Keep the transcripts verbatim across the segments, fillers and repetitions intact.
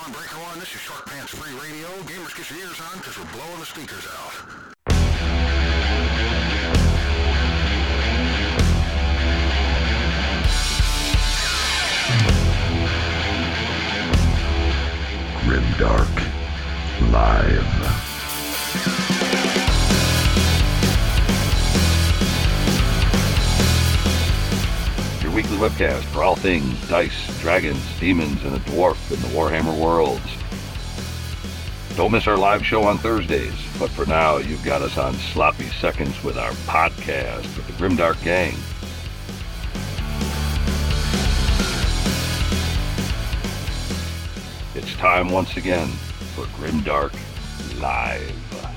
on Breaker One. This is Short Pants Free Radio. Gamers, get your ears on because we're blowing the speakers out. Grimdark Live. Your weekly webcast for all things dice, dragons, demons, and a dwarf in the Warhammer worlds. Don't miss our live show on Thursdays, but for now, you've got us on sloppy seconds with our podcast with the Grimdark Gang. It's time once again for Grimdark Live.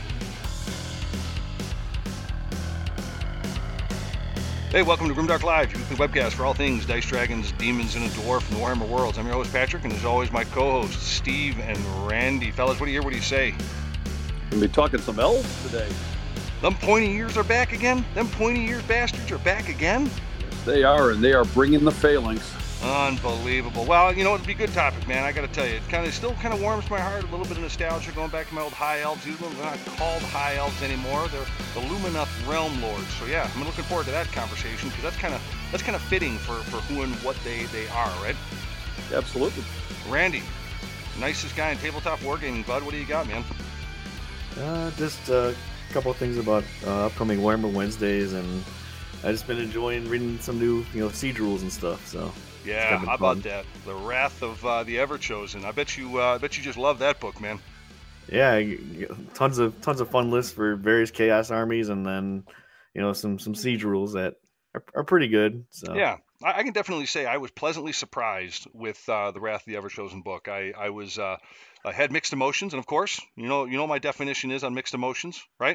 Hey, welcome to Grimdark Live, your weekly webcast for all things Dice, Dragons, Demons, and a Dwarf in the Warhammer worlds. I'm your host, Patrick, and as always, my co-hosts, Steve and Randy. Fellas, what do you hear? What do you say? We'll be talking some elves today. Them pointy ears are back again? Them pointy ears bastards are back again? Yes, they are, and they are bringing the phalanx. Unbelievable. Well, you know, it'd be a good topic, man. I got to tell you, it kind of still kind of warms my heart. A little bit of nostalgia going back to my old High Elves. These ones are not called High Elves anymore. They're the Lumineth Realm Lords. So yeah, I'm looking forward to that conversation because that's kind of that's kind of fitting for, for who and what they, they are, right? Absolutely. Randy, nicest guy in tabletop wargaming, bud. What do you got, man? Uh, just a couple of things about uh, upcoming Warhammer Wednesdays, and I just been enjoying reading some new, you know, siege rules and stuff. So. Yeah, how about that? The Wrath of uh, the Everchosen. I bet you, uh, I bet you just love that book, man. Yeah, tons of tons of fun lists for various chaos armies, and then you know some some siege rules that are, are pretty good. So yeah, I, I can definitely say I was pleasantly surprised with uh, the Wrath of the Everchosen book. I I was uh, I had mixed emotions, and of course, you know you know what my definition is on mixed emotions, right?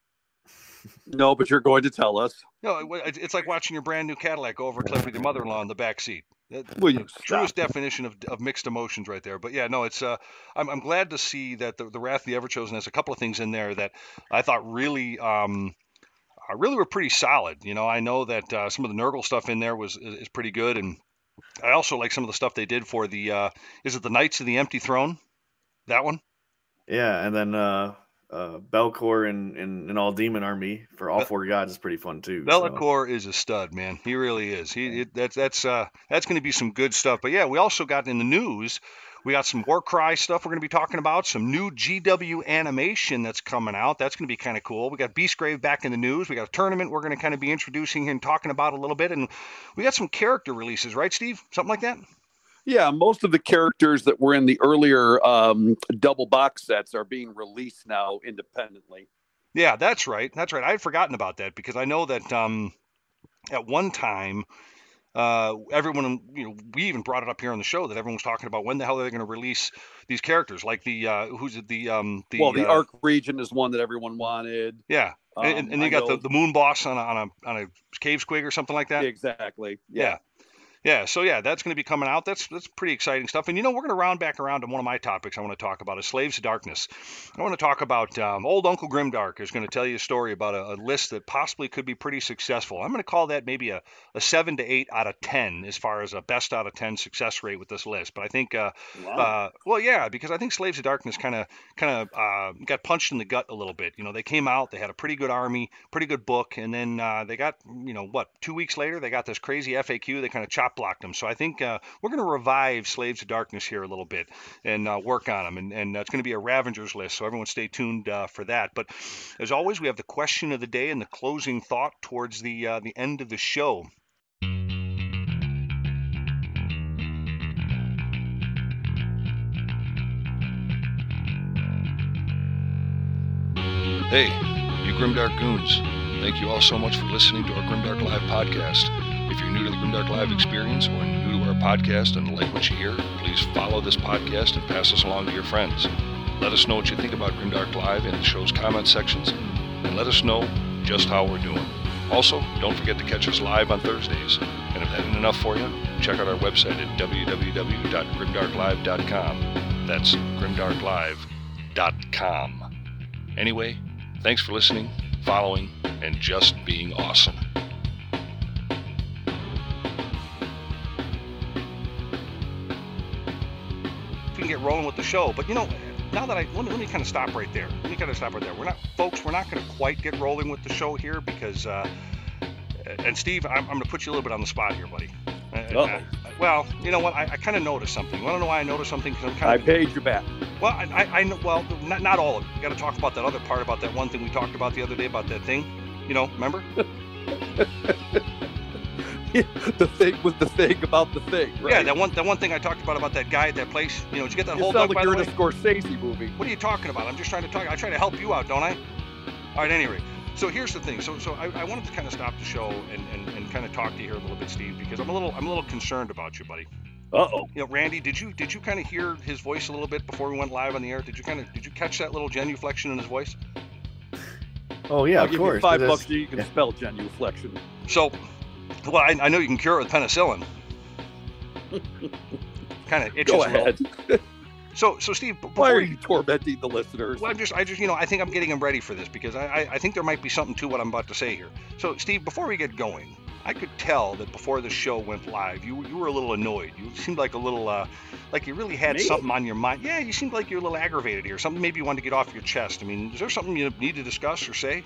No, but you're going to tell us. No, it's like watching your brand new Cadillac go over a cliff with your mother-in-law in the back seat. Will you truest definition of, of mixed emotions right there. But yeah, no, it's uh, I'm I'm glad to see that the, the Wrath of the Everchosen has a couple of things in there that I thought really um, really were pretty solid. You know, I know that uh, some of the Nurgle stuff in there was is, is pretty good, and I also like some of the stuff they did for the uh, is it the Knights of the Empty Throne? That one? Yeah, and then. Uh... Uh, Belcor and, and, and all demon army for all four gods is pretty fun too. Belcor so. is a stud, man. He really is. He it, that's that's uh that's going to be some good stuff. But yeah, we also got in the news. We got some Warcry stuff we're going to be talking about. Some new G W animation that's coming out. That's going to be kind of cool. We got Beastgrave back in the news. We got a tournament we're going to kind of be introducing and talking about a little bit, and we got some character releases, right, Steve? Something like that. Yeah, most of the characters that were in the earlier um, double box sets are being released now independently. Yeah, that's right. That's right. I had forgotten about that because I know that um, at one time, uh, everyone, you know, we even brought it up here on the show that everyone was talking about when the hell are they going to release these characters? Like the, uh, who's it? The, um, the, well, the uh, Arc Region is one that everyone wanted. Yeah. Um, and, and you got the, the Moon Boss on a, on a, on a cave squig or something like that. Exactly. Yeah. yeah. Yeah, so yeah, that's going to be coming out. That's that's pretty exciting stuff. And you know, we're going to round back around to one of my topics I want to talk about is Slaves of Darkness. I want to talk about um, old Uncle Grimdark is going to tell you a story about a, a list that possibly could be pretty successful. I'm going to call that maybe a, a seven to eight out of ten as far as a best out of ten success rate with this list. But I think, uh, wow. uh, well, yeah, because I think Slaves of Darkness kind of kind of uh, got punched in the gut a little bit. You know, they came out, they had a pretty good army, pretty good book, and then uh, they got, you know, what, two weeks later, they got this crazy F A Q. They kind of chopped blocked them. So I think uh, we're going to revive Slaves of Darkness here a little bit and uh, work on them. And, and uh, it's going to be a Ravengers list, so everyone stay tuned uh, for that. But as always, we have the question of the day and the closing thought towards the uh, the end of the show. Hey, you Grimdark Goons. Thank you all so much for listening to our Grimdark Live podcast. If you're new to the Grimdark Live experience or new to our podcast and like what you hear, please follow this podcast and pass us along to your friends. Let us know what you think about Grimdark Live in the show's comment sections, and let us know just how we're doing. Also, don't forget to catch us live on Thursdays. And if that isn't enough for you, check out our website at w w w dot grimdark live dot com. That's grimdark live dot com. Anyway, thanks for listening, following, and just being awesome. to get rolling with the show. But you know, now that I let me let me kind of stop right there. Let me kind of stop right there. We're not, folks. We're not going to quite get rolling with the show here because, uh, and Steve, I'm, I'm going to put you a little bit on the spot here, buddy. Uh, uh, well, you know what? I, I kind of noticed something. You want to know why I noticed something? Because I'm kind of. I paid you back. Well, I, I, I know. Well, not not all of it. You got to talk about that other part about that one thing we talked about the other day about that thing. You know, remember? The thing with the thing about the thing, right? Yeah, that one that one thing I talked about about that guy at that place. You know, did you get that You hold sound up, like by you're the in way? a Scorsese movie. What are you talking about? I'm just trying to talk. I try to help you out, don't I? All right, anyway. So here's the thing. So so I, I wanted to kind of stop the show and, and, and kind of talk to you here a little bit, Steve, because I'm a little I'm a little concerned about you, buddy. Uh-oh. You know, Randy, did you did you kind of hear his voice a little bit before we went live on the air? Did you kind of did you catch that little genuflection in his voice? Oh yeah, I'll of give course. you five That's- bucks so you can spell genuflection. So, well, I, I know you can cure it with penicillin. Kind of itches Go a little. ahead. So so Steve, b- Why before are you tormenting the listeners? Well, I'm just, I just, you know, I think I'm getting him ready for this because I, I, I think there might be something to what I'm about to say here. So, Steve, before we get going, I could tell that before the show went live, you you were a little annoyed. You seemed like a little, uh, like you really had Me? something on your mind. Yeah, you seemed like you're a little aggravated here. Something maybe you wanted to get off your chest. I mean, is there something you need to discuss or say?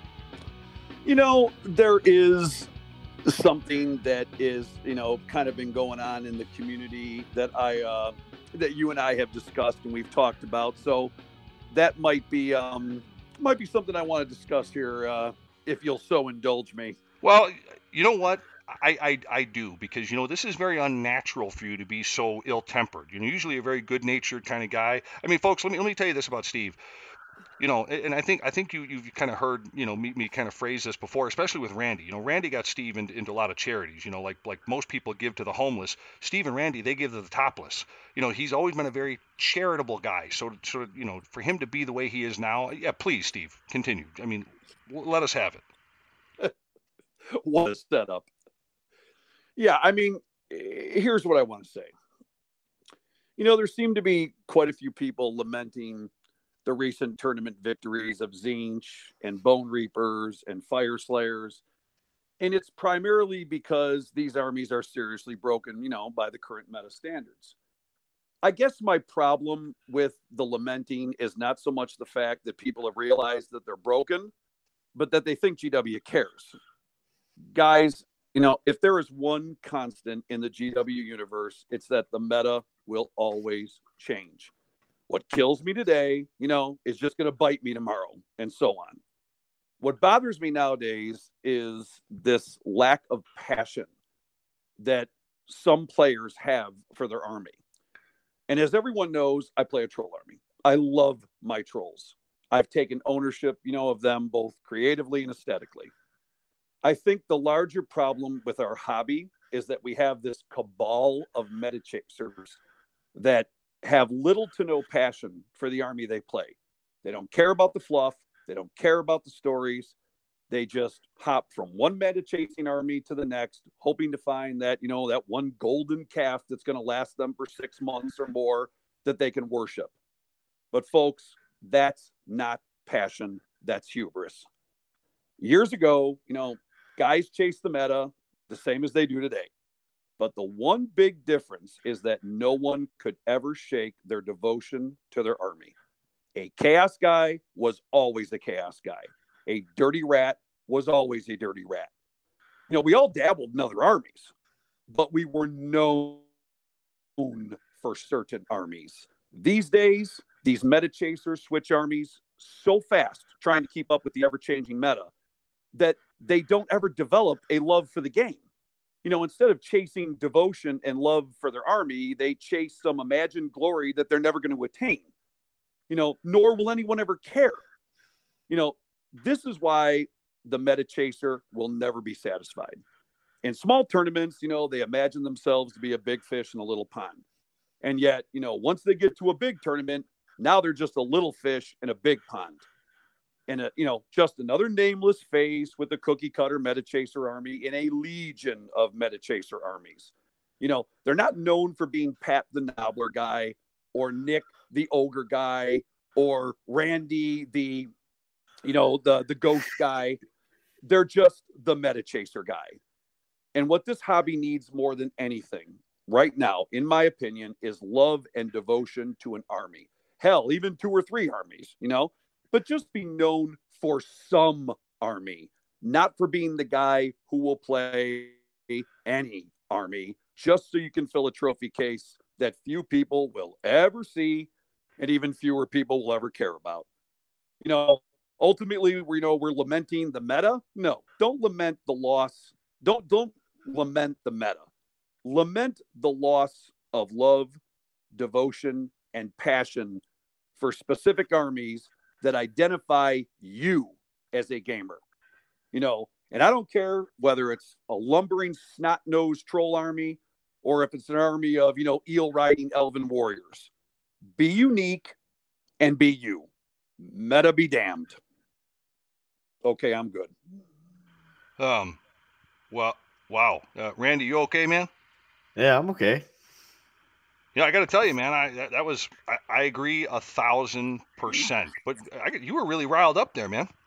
You know, there is something that is, you know, kind of been going on in the community that I, uh, that you and I have discussed and we've talked about. So that might be, um, might be something I want to discuss here, uh, if you'll so indulge me. Well, you know what? I, I, I do, because, you know, this is very unnatural for you to be so ill-tempered. You know, usually a very good-natured kind of guy. I mean, folks, let me let me tell you this about Steve. You know, and I think I think you you've kind of heard, you know, me, me kind of phrase this before, especially with Randy. You know, Randy got Steve into, into a lot of charities. You know, like like most people give to the homeless. Steve and Randy, they give to the topless. You know, he's always been a very charitable guy. So so you know, for him to be the way he is now, yeah, please, Steve, continue. I mean, w- let us have it. What a setup. Yeah, I mean, here's what I want to say. You know, there seem to be quite a few people lamenting the recent tournament victories of Zinch and Bone Reapers and Fire Slayers. And it's primarily because these armies are seriously broken, you know, by the current meta standards. I guess my problem with the lamenting is not so much the fact that people have realized that they're broken, but that they think G W cares. Guys, you know, if there is one constant in the G W universe, it's that the meta will always change. What kills me today, you know, is just going to bite me tomorrow, and so on. What bothers me nowadays is this lack of passion that some players have for their army. And as everyone knows, I play a troll army. I love my trolls. I've taken ownership, you know, of them both creatively and aesthetically. I think the larger problem with our hobby is that we have this cabal of meta chasers that have little to no passion for the army they play. They don't care about the fluff. They don't care about the stories. They just hop from one meta chasing army to the next, hoping to find that, you know, that one golden calf that's going to last them for six months or more that they can worship. But folks, that's not passion. That's hubris. Years ago, you know, guys chased the meta the same as they do today. But the one big difference is that no one could ever shake their devotion to their army. A chaos guy was always a chaos guy. A dirty rat was always a dirty rat. You know, we all dabbled in other armies, but we were known for certain armies. These days, these meta chasers switch armies so fast, trying to keep up with the ever-changing meta, that they don't ever develop a love for the game. You know, instead of chasing devotion and love for their army, they chase some imagined glory that they're never going to attain. You know, nor will anyone ever care. You know, this is why the meta chaser will never be satisfied. In small tournaments, you know, they imagine themselves to be a big fish in a little pond. And yet, you know, once they get to a big tournament, now they're just a little fish in a big pond. And, a, you know, just another nameless face with a cookie cutter meta chaser army in a legion of meta chaser armies. You know, they're not known for being Pat the Nobbler guy or Nick the Ogre guy or Randy the, you know, the, the ghost guy. They're just the meta chaser guy. And what this hobby needs more than anything right now, in my opinion, is love and devotion to an army. Hell, even two or three armies, you know, but just be known for some army, not for being the guy who will play any army just so you can fill a trophy case that few people will ever see and even fewer people will ever care about. You know, ultimately, we know we're lamenting the meta. No, don't lament the loss. Don't don't lament the meta. Lament the loss of love, devotion, and passion for specific armies that identify you as a gamer. You know, and I don't care whether it's a lumbering snot-nosed troll army or if it's an army of, you know, eel-riding elven warriors. Be unique and be you. Meta be damned. Okay, I'm good. Um, well, wow. Uh, Randy, you okay, man? Yeah, I'm okay. Yeah, I got to tell you, man, I that, that was I, I agree a thousand percent. But I, you were really riled up there, man.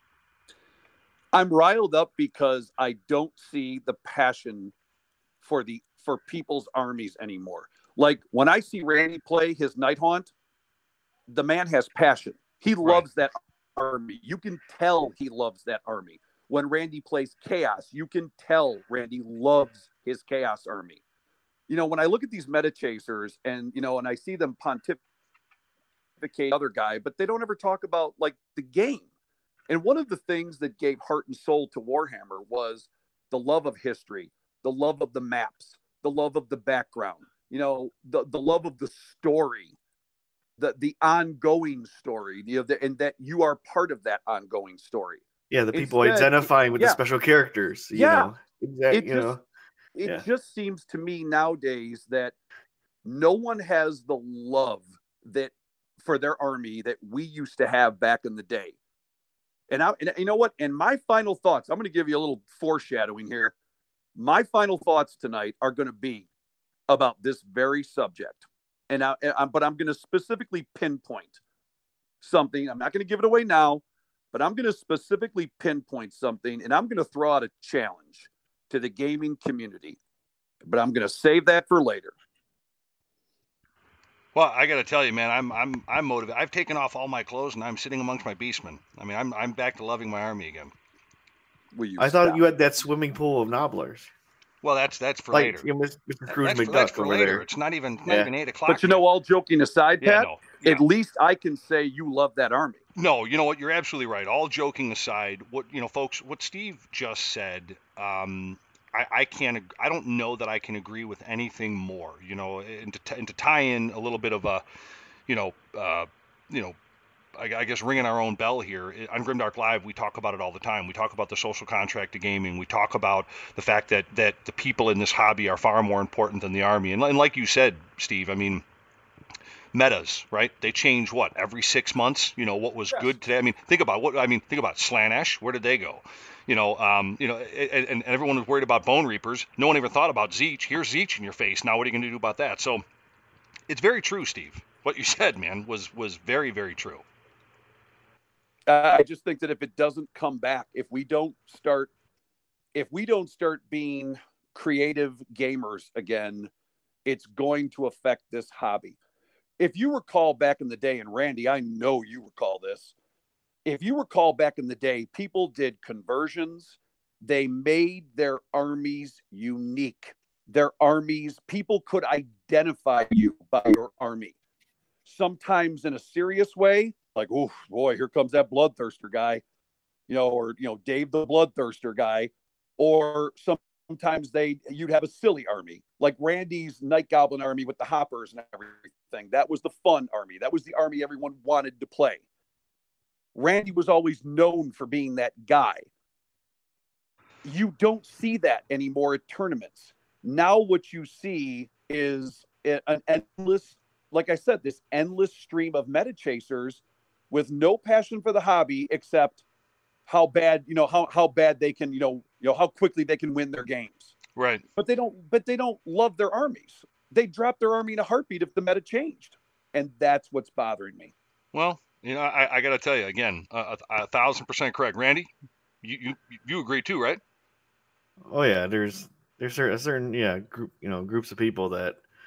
I'm riled up because I don't see the passion for the for people's armies anymore. Like when I see Randy play his Night Haunt, the man has passion. He loves right. that army. You can tell he loves that army. When Randy plays Chaos, you can tell Randy loves his Chaos army. You know, when I look at these meta chasers and, you know, and I see them pontificate other guy, but they don't ever talk about like the game. And one of the things that gave heart and soul to Warhammer was the love of history, the love of the maps, the love of the background, you know, the, the love of the story, the, the ongoing story, you know, the, and that you are part of that ongoing story. Yeah, the people Instead, identifying with yeah. the special characters. You yeah. know, exactly. It you just, know. It yeah. just seems to me nowadays that no one has the love that for their army that we used to have back in the day. And, I, and you know what? And my final thoughts, I'm going to give you a little foreshadowing here. My final thoughts tonight are going to be about this very subject. And I, I, but I'm going to specifically pinpoint something. I'm not going to give it away now, but I'm going to specifically pinpoint something, and I'm going to throw out a challenge to the gaming community, but I'm going to save that for later. Well, I got to tell you, man, I'm I'm I'm motivated. I've taken off all my clothes and I'm sitting amongst my beastmen. I mean, I'm I'm back to loving my army again. Will you I stop? thought you had that swimming pool of nobblers. Well, that's that's for like, later. You know, Mister Scrooge that's McDuck for, that's for over later. there. It's not even yeah. not even eight o'clock. But you know, all joking aside, yeah, Pat, no. yeah. at least I can say you love that army. No, you know what? You're absolutely right. All joking aside, what you know, folks, what Steve just said. Um, I, I can't. I don't know that I can agree with anything more. You know, and to, and to tie in a little bit of a, you know, uh, you know, I, I guess ringing our own bell here on Grimdark Live. We talk about it all the time. We talk about the social contract to gaming. We talk about the fact that that the people in this hobby are far more important than the army. And, and like you said, Steve, I mean, metas, right? They change what every six months. You know, what was Yes. good today. I mean, think about what I mean. Think about Slaanesh. Where did they go? You know, um, you know, and, and everyone was worried about Bone Reapers. No one even thought about Zeech. Here's Zeech in your face. Now, what are you going to do about that? So, it's very true, Steve. What you said, man, was was very, very true. Uh, I just think that if it doesn't come back, if we don't start, if we don't start being creative gamers again, it's going to affect this hobby. If you recall back in the day, and Randy, I know you recall this. If you recall back in the day, people did conversions. They made their armies unique. Their armies, people could identify you by your army. Sometimes in a serious way, like, oh boy, here comes that Bloodthirster guy, you know, or, you know, Dave the Bloodthirster guy. Or sometimes they, you'd have a silly army, like Randy's Night Goblin army with the hoppers and everything. That was the fun army. That was the army everyone wanted to play. Randy was always known for being that guy. You don't see that anymore at tournaments. Now what you see is an endless, like I said, this endless stream of meta chasers with no passion for the hobby except how bad, you know, how, how bad they can, you know, you know, how quickly they can win their games. Right. But they don't, but they don't love their armies. They drop their army in a heartbeat if the meta changed. And that's what's bothering me. Well, you know, I, I got to tell you again, a, a thousand percent correct. Randy, you, you, you agree too, right? Oh yeah. There's, there's a certain, yeah, group, you know, groups of people that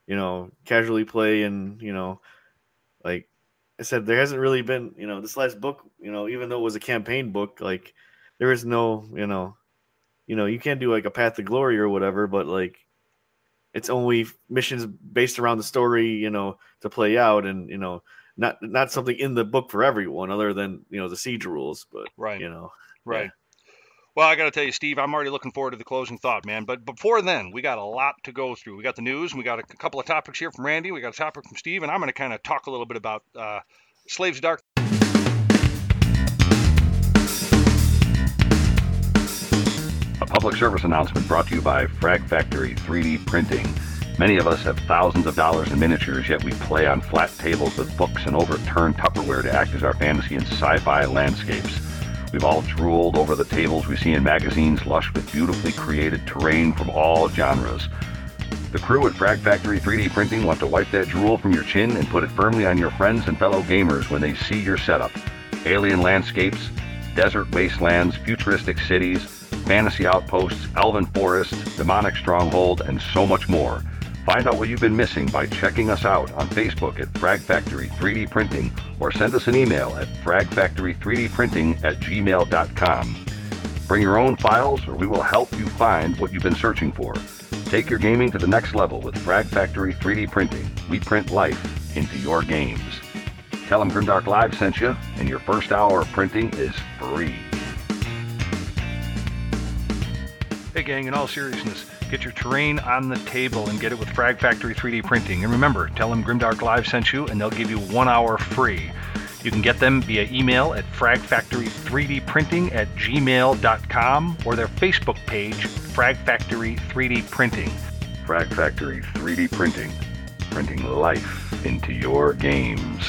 you know, casually play. And, you know, like I said, there hasn't really been, you know, this last book, you know, even though it was a campaign book, like there is no, you know, you know, you can't do like a Path to Glory or whatever, but like it's only missions based around the story, you know, to play out, and, you know, not not something in the book for everyone other than, you know, the siege rules, but Right. you know, Right. yeah. Well, I got to tell you, Steve, I'm already looking forward to the closing thought, man. But before then, we got a lot to go through. We got the news, and we got a couple of topics here from Randy. We got a topic from Steve, and I'm going to kind of talk a little bit about uh, Slaves of Dark. A public service announcement brought to you by Frag Factory three D Printing. Many of us have thousands of dollars in miniatures, yet we play on flat tables with books and overturned Tupperware to act as our fantasy and sci-fi landscapes. We've all drooled over the tables we see in magazines lush with beautifully created terrain from all genres. The crew at Frag Factory three D Printing want to wipe that drool from your chin and put it firmly on your friends and fellow gamers when they see your setup. Alien landscapes, desert wastelands, futuristic cities, fantasy outposts, elven forests, demonic stronghold, and so much more. Find out what you've been missing by checking us out on Facebook at Frag Factory three D Printing, or send us an email at frag factory three d printing at gmail dot com. Bring your own files, or we will help you find what you've been searching for. Take your gaming to the next level with Frag Factory three D Printing. We print life into your games. Tell them Grimdark Live sent you, and your first hour of printing is free. Hey, gang, in all seriousness, get your terrain on the table and get it with Frag Factory three D Printing. And remember, tell them Grimdark Live sent you, and they'll give you one hour free. You can get them via email at frag factory three d printing at gmail dot com or their Facebook page, Frag Factory three D Printing. Frag Factory three D Printing, printing life into your games.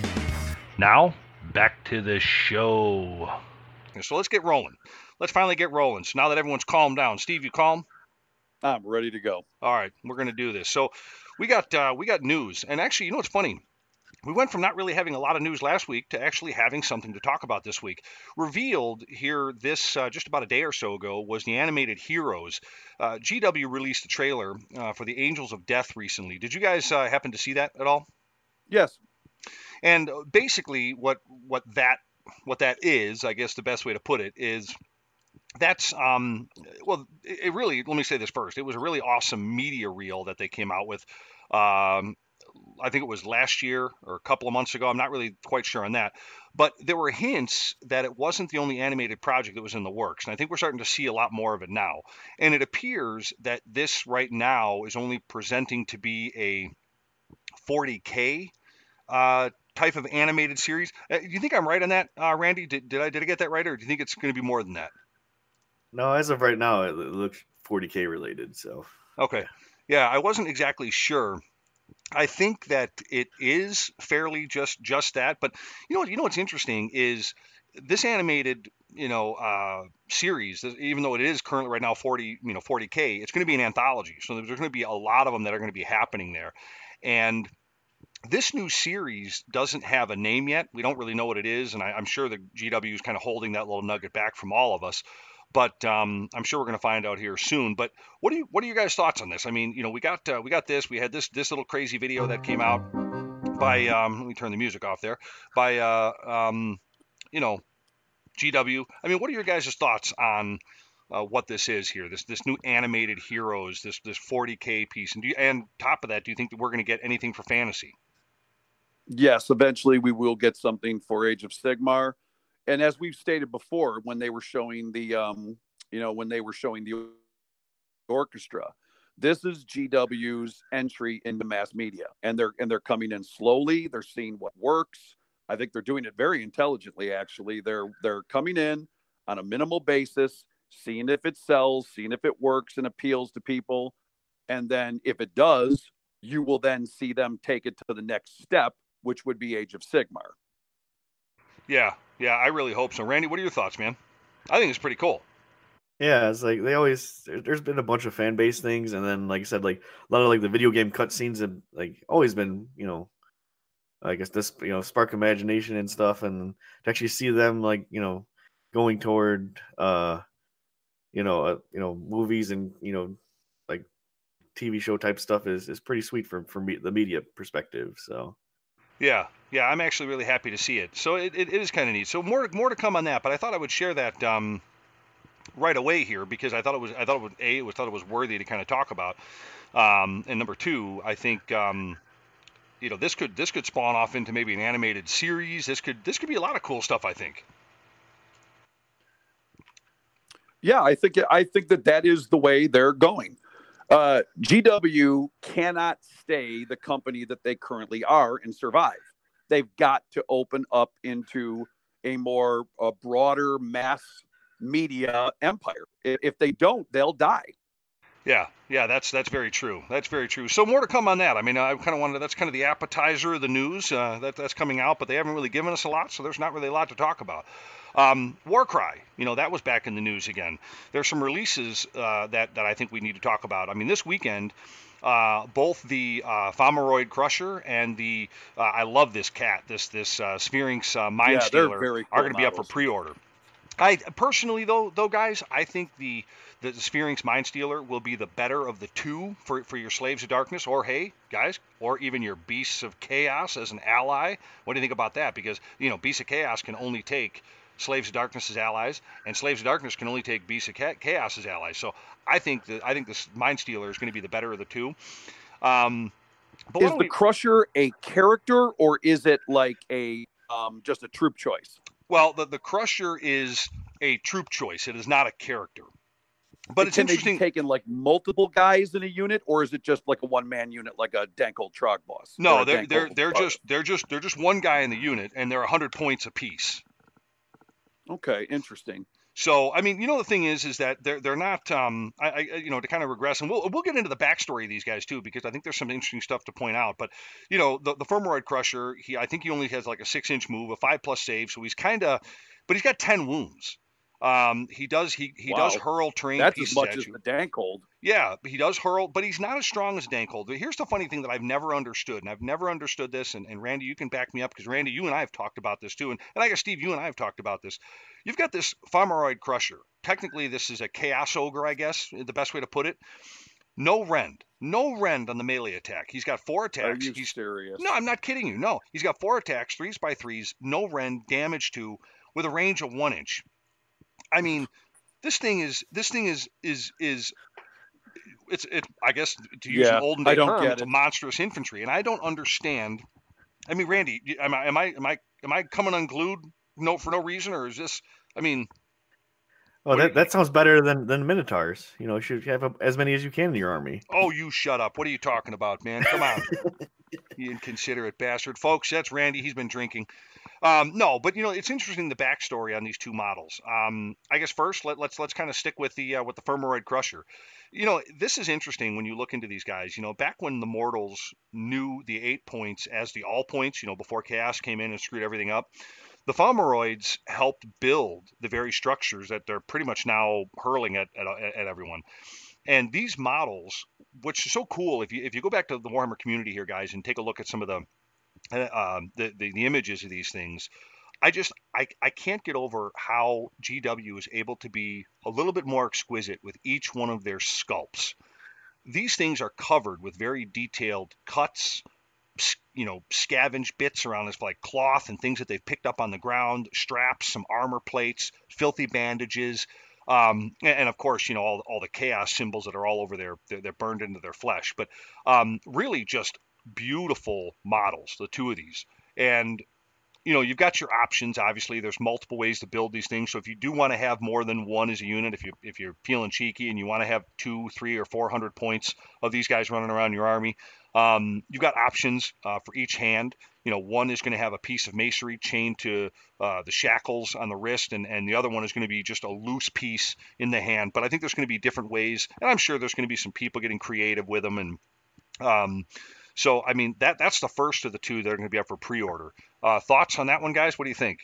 Now, back to the show. So let's get rolling. Let's finally get rolling. So now that everyone's calmed down, Steve, you calm? I'm ready to go. All right, we're going to do this. So we got uh, we got news, and actually, you know what's funny? We went from not really having a lot of news last week to actually having something to talk about this week. Revealed here this uh, just about a day or so ago was the animated Heroes. Uh, G W released the trailer uh, for the Angels of Death recently. Did you guys uh, happen to see that at all? Yes. And basically, what what that what that is, I guess the best way to put it is. That's, um, well, it, it really, let me say this first. It was a really awesome media reel that they came out with. Um, I think it was last year or a couple of months ago. I'm not really quite sure on that. But there were hints that it wasn't the only animated project that was in the works. And I think we're starting to see a lot more of it now. And it appears that this right now is only presenting to be a forty K uh, type of animated series. Uh, do you think I'm right on that, uh, Randy? Did, did I did I get that right? Or do you think it's going to be more than that? No, as of right now, it looks forty K related. So okay, yeah, I wasn't exactly sure. I think that it is fairly just just that, but you know what? You know what's interesting is this animated, you know, uh, series. Even though it is currently right now forty, you know, forty K, it's going to be an anthology. So there's going to be a lot of them that are going to be happening there, and this new series doesn't have a name yet. We don't really know what it is, and I, I'm sure the G W is kind of holding that little nugget back from all of us. But um, I'm sure we're going to find out here soon. But what do you what are your guys' thoughts on this? I mean, you know, we got uh, we got this. We had this this little crazy video that came out by um, let me turn the music off there by uh, um, you know G W. I mean, what are your guys' thoughts on uh, what this is here? This this new animated Heroes, this this forty K piece, and do you, and top of that, do you think that we're going to get anything for fantasy? Yes, eventually we will get something for Age of Sigmar. And as we've stated before, when they were showing the, um, you know, when they were showing the orchestra, this is G W's entry into mass media, and they're and they're coming in slowly. They're seeing what works. I think they're doing it very intelligently. Actually, they're they're coming in on a minimal basis, seeing if it sells, seeing if it works and appeals to people, and then if it does, you will then see them take it to the next step, which would be Age of Sigmar. Yeah, yeah, I really hope so. Randy, what are your thoughts, man? I think it's pretty cool. Yeah, it's like they always. There's been a bunch of fan base things, and then, like I said, like a lot of like the video game cutscenes have like always been, you know, I guess this, you know, spark imagination and stuff, and to actually see them like, you know, going toward, uh, you know, uh, you know, movies and, you know, like T V show type stuff is is pretty sweet from from me, the media perspective. So Yeah, yeah, I'm actually really happy to see it. So it, it, it is kind of neat. So more more to come on that, but I thought I would share that um, right away here because I thought it was I thought it was a it was thought it was worthy to kind of talk about. Um, and number two, I think um, you know this could this could spawn off into maybe an animated series. This could this could be a lot of cool stuff. I think. Yeah, I think I think that that is the way they're going. Uh, G W cannot stay the company that they currently are and survive. They've got to open up into a more a broader mass media empire. If, if they don't, they'll die. Yeah, yeah, that's that's very true. That's very true. So more to come on that. I mean, I kind of wanted that's kind of the appetizer of the news uh, that that's coming out, but they haven't really given us a lot, so there's not really a lot to talk about. Um, Warcry, you know, that was back in the news again. There's some releases uh, that that I think we need to talk about. I mean, this weekend, uh, both the uh, Fomeroid Crusher and the uh, I love this cat, this this uh, Sphinx uh, Mind Yeah, they're Stealer very cool are going to be up for models. pre-order. I personally, though, though, guys, I think the the Sphinx Mind Stealer will be the better of the two for, for your Slaves of Darkness, or hey, guys, or even your Beasts of Chaos as an ally. What do you think about that? Because you know, Beasts of Chaos can only take Slaves of Darkness as allies, and Slaves of Darkness can only take Beasts of Chaos as allies. So I think that I think this Mind Stealer is going to be the better of the two. Um, but Is the we... Crusher a character or is it like a um, just a troop choice? Well, the, the Crusher is a troop choice. It is not a character. But it's Can interesting. they be taking like multiple guys in a unit, or is it just like a one-man unit, like a Danko Trog boss? No, they're they're they're just they're just they're just one guy in the unit, and they're a hundred points apiece. Okay, interesting. So, I mean, you know, the thing is, is that they're they're not, um, I, I, you know, to kind of regress, and we'll we'll get into the backstory of these guys too, because I think there's some interesting stuff to point out. But, you know, the the Fomeroid Crusher, he I think he only has like a six inch move, a five plus save, so he's kind of, but he's got ten wounds. Um, he does he he Wow. does hurl terrain That's pieces as much at as you. the Dankhold. Yeah, he does hurl, but he's not as strong as Dankhold. Here's the funny thing that I've never understood, and I've never understood this, and, and Randy, you can back me up, because Randy, you and I have talked about this too, and, and I guess Steve, you and I have talked about this. You've got this Fomeroid Crusher. Technically, this is a Chaos Ogre, I guess, the best way to put it. No rend. No rend on the melee attack. He's got four attacks. Are you he's, serious? No, I'm not kidding you. No, he's got four attacks, threes by threes, no rend, damage two, with a range of one inch. I mean, this thing is this thing is is is it's it. I guess to use Yeah, an olden I day don't term, get it's a it. monstrous infantry, and I don't understand. I mean, Randy, am I am I am I am I coming unglued no for no reason, or is this? I mean, Well, What do that, you- that sounds better than, than Minotaurs. You know, you should have as many as you can in your army. oh, you shut up! What are you talking about, man? Come on, you inconsiderate bastard, folks. That's Randy. He's been drinking. Um, no, but you know, it's interesting the backstory on these two models. Um, I guess first let, let's let's kind of stick with the uh, with the Fomeroid Crusher. You know, this is interesting when you look into these guys. You know, back when the Mortals knew the eight points as the all points, you know, before Chaos came in and screwed everything up, the Fomeroids helped build the very structures that they're pretty much now hurling at at, at everyone. And these models, which is so cool, if you if you go back to the Warhammer community here, guys, and take a look at some of the uh, um, the, the the images of these things, I just I, I can't get over how G W is able to be a little bit more exquisite with each one of their sculpts. These things are covered with very detailed cuts, you know, scavenged bits around this like cloth and things that they've picked up on the ground, straps, some armor plates, filthy bandages. Um, and, and of course, you know, all, all the chaos symbols that are all over their, they're, they're burned into their flesh, but um, really just beautiful models, the two of these. And, you know, you've got your options. Obviously, there's multiple ways to build these things. So if you do want to have more than one as a unit, if you if you're feeling cheeky and you want to have two, three, or four hundred points of these guys running around your army, um, you've got options uh, for each hand. You know, one is going to have a piece of masonry chained to uh, the shackles on the wrist, and, and the other one is going to be just a loose piece in the hand. But I think there's going to be different ways, and I'm sure there's going to be some people getting creative with them. And um, so, I mean, that that's the first of the two that are going to be up for pre-order. Uh, thoughts on that one, guys? What do you think?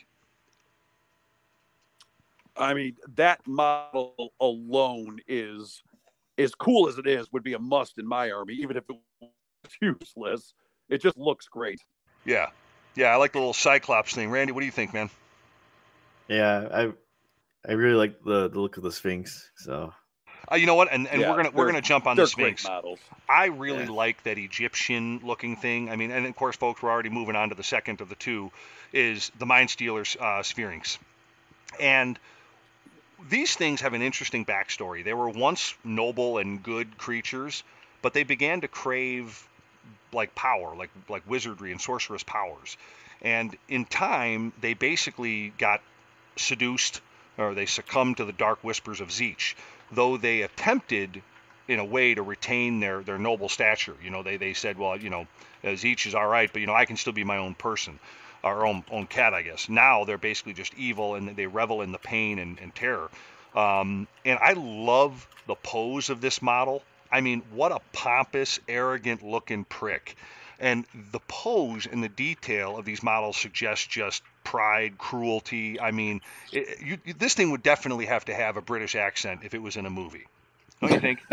I mean, that model alone is as cool as it is, would be a must in my army, even if it was useless. It just looks great. Yeah. Yeah, I like the little Cyclops thing. Randy, what do you think, man? Yeah, I I really like the, the look of the Sphinx. So Uh, you know what? And and Yeah, we're gonna we're they're- gonna jump on They're the great Sphinx. models. I really Yeah. like that Egyptian looking thing. I mean, and of course, folks, we're already moving on to the second of the two, is the Mind Stealer uh, Sphinx. And these things have an interesting backstory. They were once noble and good creatures, but they began to crave like power, like like wizardry and sorcerous powers. And in time, they basically got seduced, or they succumbed to the dark whispers of Zeech, though they attempted in a way to retain their their noble stature. You know, they they said, well, you know, uh, Zeech is all right, but you know, I can still be my own person, our own own cat, I guess. Now they're basically just evil, and they revel in the pain and, and terror. Um, and I love the pose of this model. I mean, what a pompous, arrogant looking prick. And the pose and the detail of these models suggests just pride, cruelty. I mean, it, you, you- this thing would definitely have to have a British accent if it was in a movie. Don't you think?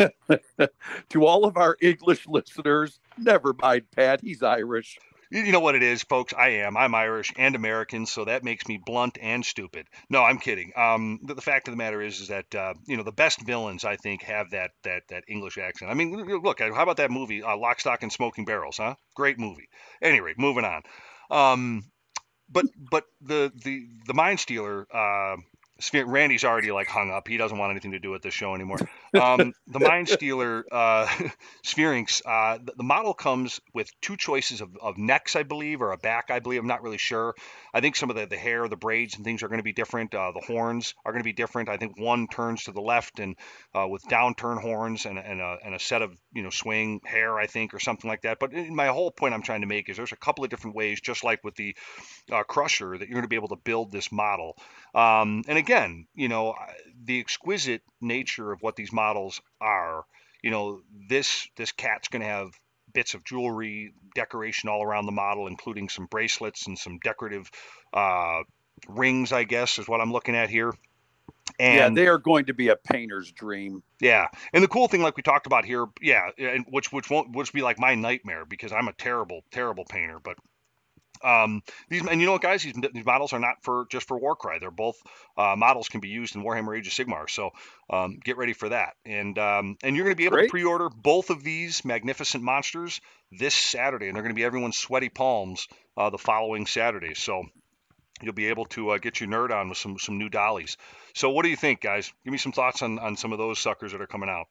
To all of our English listeners, never mind, Pat. He's Irish. You you know what it is, folks? I am. I'm Irish and American, so that makes me blunt and stupid. No, I'm kidding. Um, the, the fact of the matter is, is that uh, you know, the best villains, I think, have that that that English accent. I mean, look, how about that movie, uh, Lock, Stock, and Smoking Barrels? Huh? Great movie. Anyway, moving on. Um, but but the the the Mind Stealer. Uh, Sphere- Randy's already like hung up. He doesn't want anything to do with this show anymore. Um, the Mind Stealer uh, Sphinx, uh, the, the model comes with two choices of, of necks, I believe, or a back, I believe. I'm not really sure. I think some of the, the hair, the braids, and things are going to be different. Uh, the horns are going to be different. I think one turns to the left and uh, with downturn horns and, and, a, and a set of you know swing hair, I think, or something like that. But my whole point I'm trying to make is there's a couple of different ways, just like with the uh, Crusher, that you're going to be able to build this model. Um, and again, you know, the exquisite nature of what these models are, you know, this this cat's going to have bits of jewelry, decoration all around the model, including some bracelets and some decorative uh, rings, I guess, is what I'm looking at here. And yeah, they are going to be a painter's dream. yeah, and the cool thing, like we talked about here, yeah, and which which won't which be like my nightmare because I'm a terrible terrible painter, but um, these and you know what, guys, these, these models are not for just for Warcry. They're both uh, models can be used in Warhammer Age of Sigmar. So um, get ready for that. And um, and you're going to be able Great. to pre-order both of these magnificent monsters this Saturday, and they're going to be everyone's sweaty palms uh, the following Saturday. So you'll be able to uh, get your nerd on with some some new dollies. So what do you think, guys? Give me some thoughts on on some of those suckers that are coming out.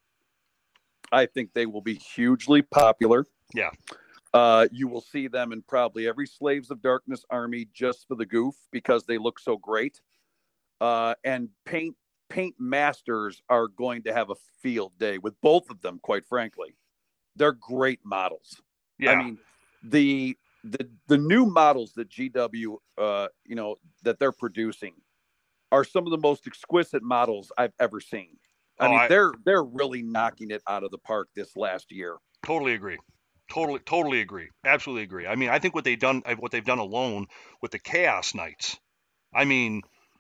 I think they will be hugely popular. Yeah. Uh, you will see them in probably every Slaves of Darkness army just for the goof because they look so great. Uh, and paint paint masters are going to have a field day with both of them. Quite frankly, they're great models. Yeah. I mean, the the the new models that G W, uh, you know, that they're producing are some of the most exquisite models I've ever seen. I Oh, mean, I- they're they're really knocking it out of the park this last year. Totally agree. Totally, totally agree. Absolutely agree. I mean, I think what they've done, what they've done alone with the Chaos Knights, I mean,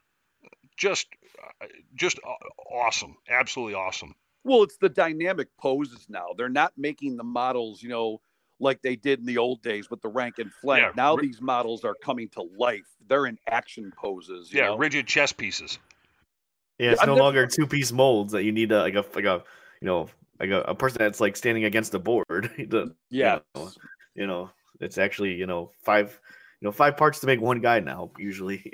just, uh, just uh, awesome. Absolutely awesome. Well, it's the dynamic poses now. They're not making the models, you know, like they did in the old days with the rank and flank. Yeah, now ri- these models are coming to life. They're in action poses. You Yeah, know? rigid chess pieces. Yeah, it's I've no never- longer two piece molds that you need a, like a like a you know like a, a person that's like standing against the board. The- Yeah. you know, you know, it's actually you know five you know five parts to make one guy now usually.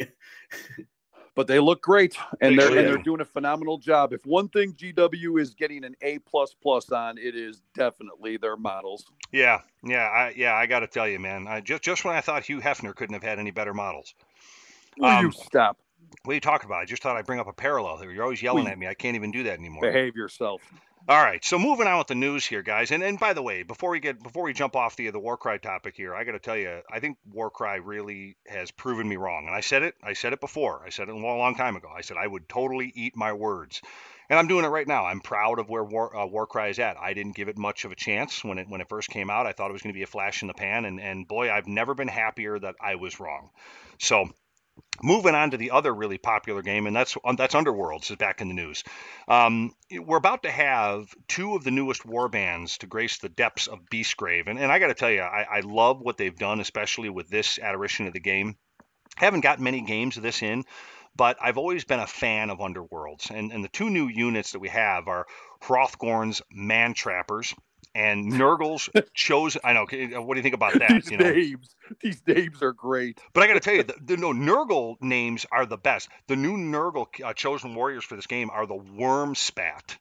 But they look great, and They they're really and they're do. doing a phenomenal job. If one thing G W is getting an A plus plus on, it is definitely their models. Yeah, yeah, I, yeah. I got to tell you, man. I just, just when I thought Hugh Hefner couldn't have had any better models. Will Um, you stop? What are you talking about? I just thought I'd bring up a parallel here. You're always yelling Will you at me. I can't even do that anymore. Behave yourself. All right, so moving on with the news here, guys. And and by the way, before we get before we jump off the the Warcry topic here, I got to tell you, I think Warcry really has proven me wrong. And I said it, I said it before. I said it a long, long time ago. I said I would totally eat my words, and I'm doing it right now. I'm proud of where War, uh, Warcry is at. I didn't give it much of a chance when it when it first came out. I thought it was going to be a flash in the pan, and and boy, I've never been happier that I was wrong. So. Moving on to the other really popular game, and that's um, that's Underworlds is back in the news. Um, we're about to have two of the newest war bands to grace the depths of Beastgrave, and, and I got to tell you, I, I love what they've done, especially with this adoration of the game. Haven't got many games of this in, but I've always been a fan of Underworlds. And, and the two new units that we have are Hrothgorn's Man Trappers and Nurgle's Chosen. I know. What do you think about that? These you know? names, these names are great. But I got to tell you, the, the no Nurgle names are the best. The new Nurgle uh, Chosen Warriors for this game are the Wormspat.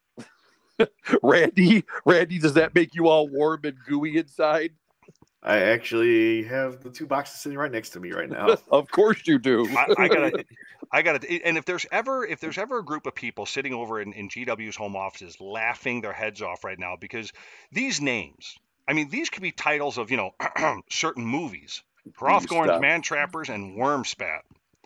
Randy, Randy, does that make you all warm and gooey inside? I actually have the two boxes sitting right next to me right now. Of course you do. I, I gotta, I gotta, and if there's ever, if there's ever a group of people sitting over in, in G W's home offices laughing their heads off right now because these names, I mean, these could be titles of, you know, certain movies. Hrothgorn's Man Trappers and Wormspat.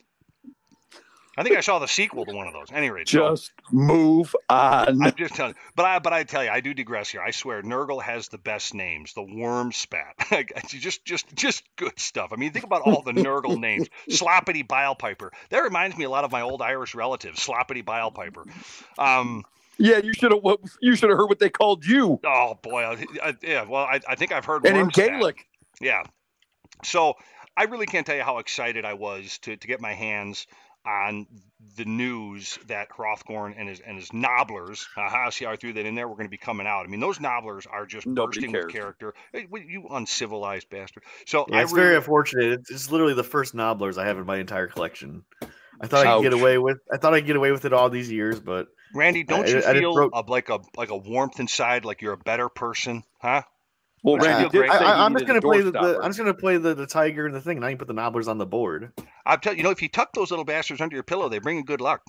I think I saw the sequel to one of those. At any rate, just so, move on. I'm just telling you, but I, but I tell you, I do digress here. I swear, Nurgle has the best names. The Wormspat, just, just, just good stuff. I mean, think about all the Nurgle names. Sloppity Bilepiper. That reminds me a lot of my old Irish relatives. Sloppity Bilepiper. Um, yeah, you should have. You should have heard what they called you. Oh boy, I, I, yeah. Well, I, I think I've heard. And Wormspat. in Gaelic. Yeah. So I really can't tell you how excited I was to to get my hands on the news that Hrothgorn and his and his Nobblers, haha, see how I threw that in there, we're going to be coming out. I mean, those Nobblers are just Nobody bursting cares. with character. Hey, you uncivilized bastard. So yeah, I it's really, very unfortunate. It's, it's literally the first Nobblers I have in my entire collection. I thought Ouch. I could get away with. I thought I'd get away with it all these years, but Randy, don't I, you I, I feel broke... a, like a like a warmth inside, like you're a better person, huh? Well, Which I Randy feel did great. say I, he I'm just needed gonna a play the, the doorstopper. I'm just gonna play the, the tiger and the thing. Now you put the Nobblers on the board. I'm telling you, know, if you tuck those little bastards under your pillow, they bring you good luck.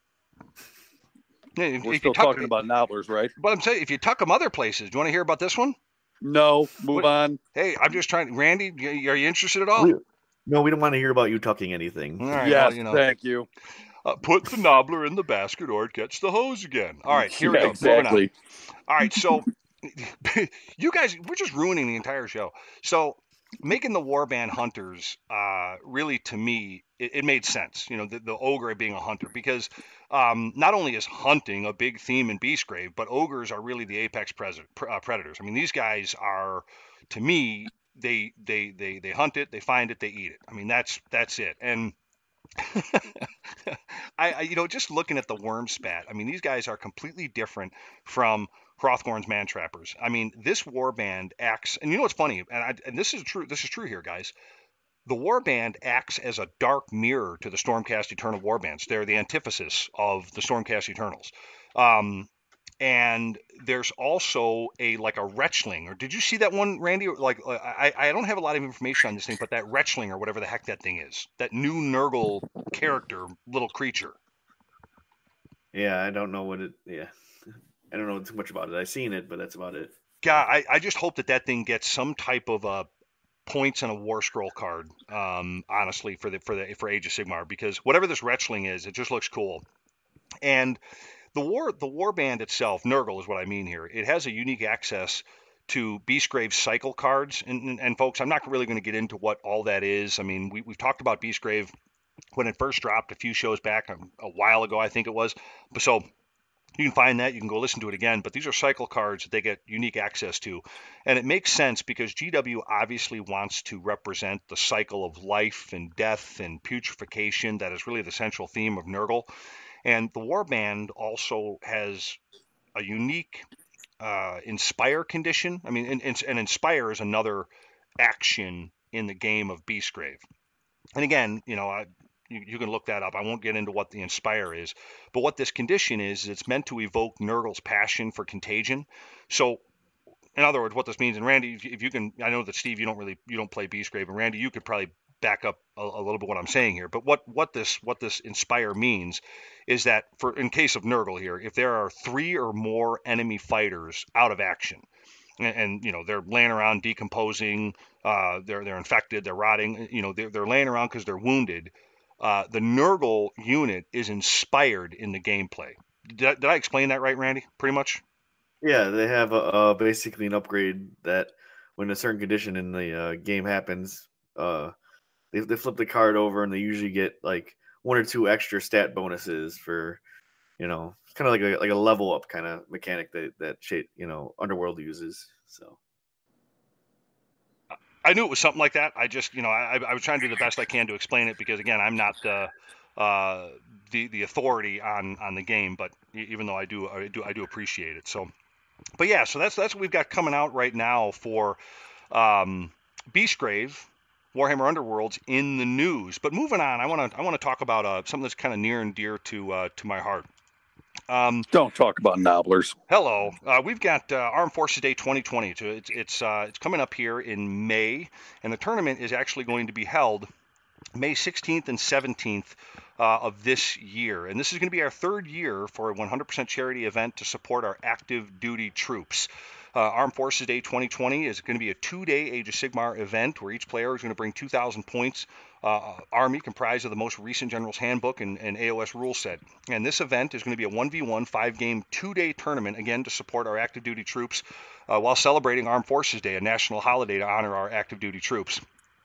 Yeah, if, We're if still you tuck, talking about Nobblers, right? But I'm saying, if you tuck them other places, do you want to hear about this one? No, move What- on. Hey, I'm just trying. Randy, y- are you interested at all? We- no, we don't want to hear about you tucking anything. All right, yes, well, you know, thank you. uh, put the Nobbler in the basket or it gets the hose again. All right, here we Yeah, go. Moving on. exactly. All right, so you guys, we're just ruining the entire show. So making the Warband Hunters, uh, really, to me, it, it made sense. You know, the, the ogre being a hunter, because um, not only is hunting a big theme in Beastgrave, but ogres are really the apex pres- pre- uh, predators. I mean, these guys are, to me, they they they they hunt it, they find it, they eat it. I mean, that's that's it. And I, I, you know, just looking at the Wormspat, I mean, these guys are completely different from Hrothgorn's Man Trappers. I mean, this warband acts, and you know what's funny, and, I, and this is true. This is true here, guys. The warband acts as a dark mirror to the Stormcast Eternal warbands. They're the antithesis of the Stormcast Eternals. Um, and there's also a like a Retchling, or did you see that one, Randy? Like, I, I don't have a lot of information on this thing, but that Retchling, or whatever the heck that thing is, that new Nurgle character, little creature. Yeah, I don't know what it. Yeah, I don't know too much about it. I've seen it, but that's about it. God, I, I just hope that that thing gets some type of a points on a War Scroll card. Um, honestly, for the for the for Age of Sigmar, because whatever this Retchling is, it just looks cool. And the war the warband itself, Nurgle is what I mean here. It has a unique access to Beastgrave cycle cards, and, and, and folks, I'm not really going to get into what all that is. I mean, we we've talked about Beastgrave when it first dropped a few shows back, a, a while ago, I think it was. But so you can find that, you can go listen to it again, but these are cycle cards that they get unique access to. And it makes sense because G W obviously wants to represent the cycle of life and death and putrefaction that is really the central theme of Nurgle. And the Warband also has a unique uh, Inspire condition. I mean, and, and Inspire is another action in the game of Beastgrave. And again, you know, I, you, you can look that up. I won't get into what the Inspire is. But what this condition is, is it's meant to evoke Nurgle's passion for contagion. So, in other words, what this means, and Randy, if you can, I know that Steve, you don't really, you don't play Beastgrave, and Randy, you could probably back up a, a little bit what I'm saying here. But what, what this what this Inspire means is that, for in case of Nurgle here, if there are three or more enemy fighters out of action, and, and you know they're laying around decomposing, uh, they're they're infected, they're rotting, you know they're they're laying around because they're wounded. Uh, the Nurgle unit is inspired in the gameplay. Did I, did I explain that right, Randy? Pretty much. Yeah, they have a, uh, basically an upgrade that when a certain condition in the uh, game happens, uh, they they flip the card over and they usually get like one or two extra stat bonuses for, you know, it's kind of like a like a level up kind of mechanic that that shit, you know, Underworld uses. So I knew it was something like that. I just, you know, I, I was trying to do the best I can to explain it because, again, I'm not, uh, uh, the the authority on on the game, but even though I do I do I do appreciate it. So, but yeah, so that's that's what we've got coming out right now for um, Beastgrave, Warhammer Underworlds in the news. But moving on, I want to I want to talk about uh, something that's kind of near and dear to uh, to my heart. Um, Don't talk about nobblers. Hello, uh, we've got uh, Armed Forces Day twenty twenty. So it's it's uh, it's coming up here in May, and the tournament is actually going to be held May sixteenth and seventeenth uh, of this year. And this is going to be our third year for a one hundred percent charity event to support our active duty troops. Uh, Armed Forces Day twenty twenty is going to be a two-day Age of Sigmar event where each player is going to bring two thousand points uh, army comprised of the most recent General's Handbook and, and A O S rule set. And this event is going to be a one v one five-game two-day tournament, again, to support our active duty troops uh, while celebrating Armed Forces Day, a national holiday to honor our active duty troops.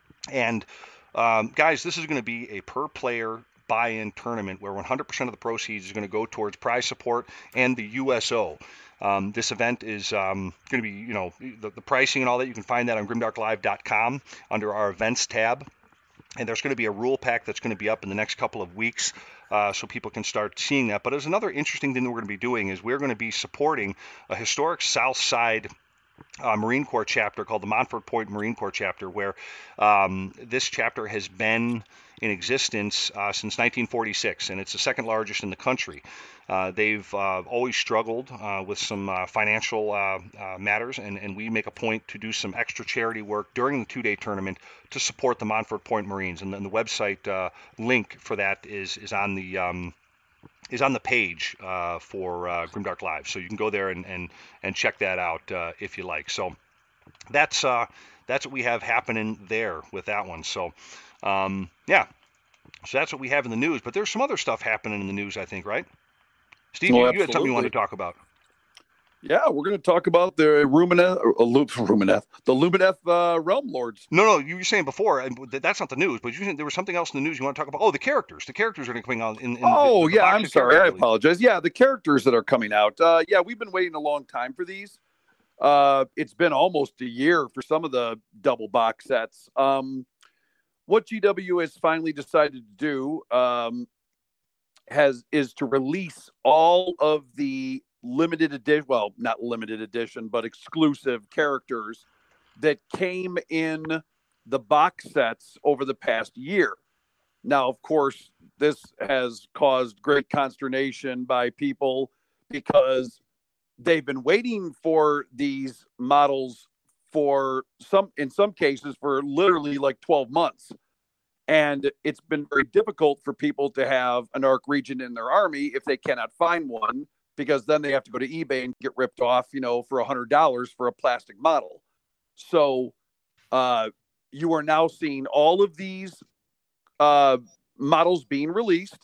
And um, guys, this is going to be a per-player buy-in tournament where one hundred percent of the proceeds is going to go towards prize support and the U S O. Um, this event is um, going to be, you know, the, the pricing and all that. You can find that on grimdark live dot com under our events tab. And there's going to be a rule pack that's going to be up in the next couple of weeks uh, so people can start seeing that. But there's another interesting thing that we're going to be doing is we're going to be supporting a historic South Side Uh, Marine Corps chapter called the Montfort Point Marine Corps chapter, where um, this chapter has been in existence uh, since nineteen forty-six, and it's the second largest in the country. Uh, they've uh, always struggled uh, with some uh, financial uh, uh, matters, and, and we make a point to do some extra charity work during the two-day tournament to support the Montfort Point Marines. And then the website uh, link for that is is on the um, is on the page uh, for uh, Grimdark Live. So you can go there and, and, and check that out uh, if you like. So that's uh, that's what we have happening there with that one. So, um, yeah. So that's what we have in the news. But there's some other stuff happening in the news, I think, right? Steve, Oh, you, you had something you wanted to talk about. Yeah, we're going to talk about the Rumineth, uh, Rumineth, the Lumineth uh, Realm Lords. No, no, you were saying before, and that's not the news, but you said there was something else in the news you want to talk about. Oh, the characters. The characters are going to coming out in, in Oh, the, the yeah, I'm sorry. I release. apologize. Yeah, the characters that are coming out. Uh, yeah, we've been waiting a long time for these. Uh, it's been almost a year for some of the double box sets. Um, what G W has finally decided to do um, has is to release all of the limited edition, well, not limited edition, but exclusive characters that came in the box sets over the past year. Now, of course, this has caused great consternation by people because they've been waiting for these models for some, in some cases, for literally like twelve months. And it's been very difficult for people to have an Arc Regent in their army if they cannot find one, because then they have to go to eBay and get ripped off, you know, for a hundred dollars for a plastic model. So uh, you are now seeing all of these uh, models being released,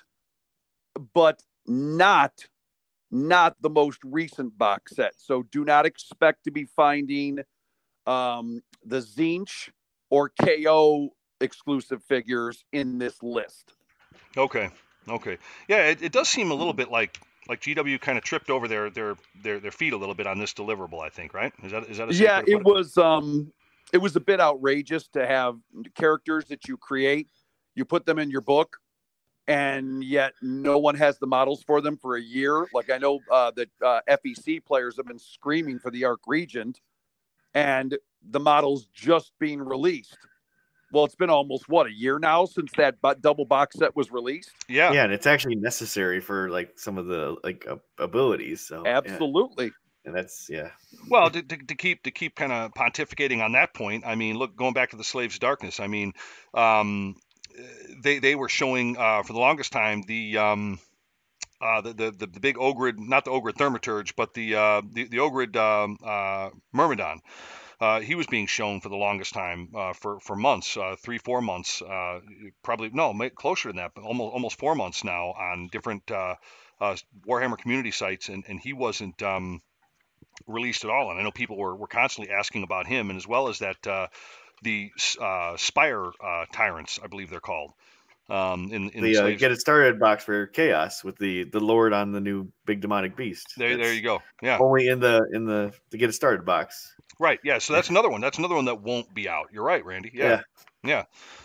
but not, not the most recent box set. So do not expect to be finding um, the Tzeentch or K O exclusive figures in this list. Okay. Okay. Yeah, it, it does seem a little bit like like G W kind of tripped over their their their their feet a little bit on this deliverable, I think, right? Is that is that a yeah? It was um it was a bit outrageous to have characters that you create, you put them in your book, and yet no one has the models for them for a year. Like I know uh, that uh, F E C players have been screaming for the Arc Regent, and the models just being released. Well, it's been almost, what, a year now since that double box set was released? Yeah. Yeah, and it's actually necessary for, like, some of the, like, uh, abilities. So Absolutely. Yeah. And that's, yeah. Well, to, to, to keep to keep kind of pontificating on that point, I mean, look, going back to the Slaves of Darkness, I mean, um, they they were showing, uh, for the longest time, the... Um, Uh, the, the the big Ogrid, not the Ogrid Thaumaturge, but the uh, the, the Ogrid um, uh, Myrmidon. Uh, he was being shown for the longest time, uh, for for months, uh, three four months, uh, probably no, closer than that, but almost almost four months now on different uh, uh, Warhammer community sites, and and he wasn't um, released at all. And I know people were were constantly asking about him, and as well as that uh, the uh, Spire uh, Tyrants, I believe they're called. Um, in, in the, the uh, get it started box for Chaos with the the Lord on the new big demonic beast. There, that's there you go. Yeah, only in the in the to get it started box. Right. Yeah. So that's another one. That's another one that won't be out. You're right, Randy. Yeah. Yeah.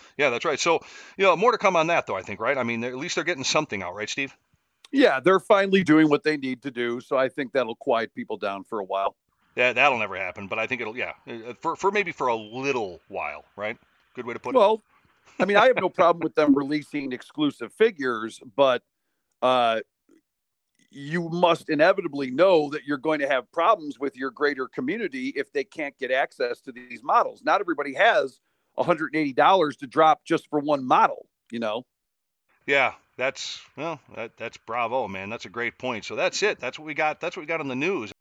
Yeah, that's right. So, you know, more to come on that, though, I think, right? I mean, at least they're getting something out, right, Steve? Yeah, they're finally doing what they need to do. So I think that'll quiet people down for a while. Yeah, that'll never happen, but I think it'll, yeah, uh, for, for maybe for a little while, right? Good way to put it. Well, I mean, I have no problem with them releasing exclusive figures, but uh, you must inevitably know that you're going to have problems with your greater community if they can't get access to these models. Not everybody has one hundred eighty dollars to drop just for one model, you know? Yeah, that's, well, that, that's bravo, man. That's a great point. So that's it. That's what we got. That's what we got on the news.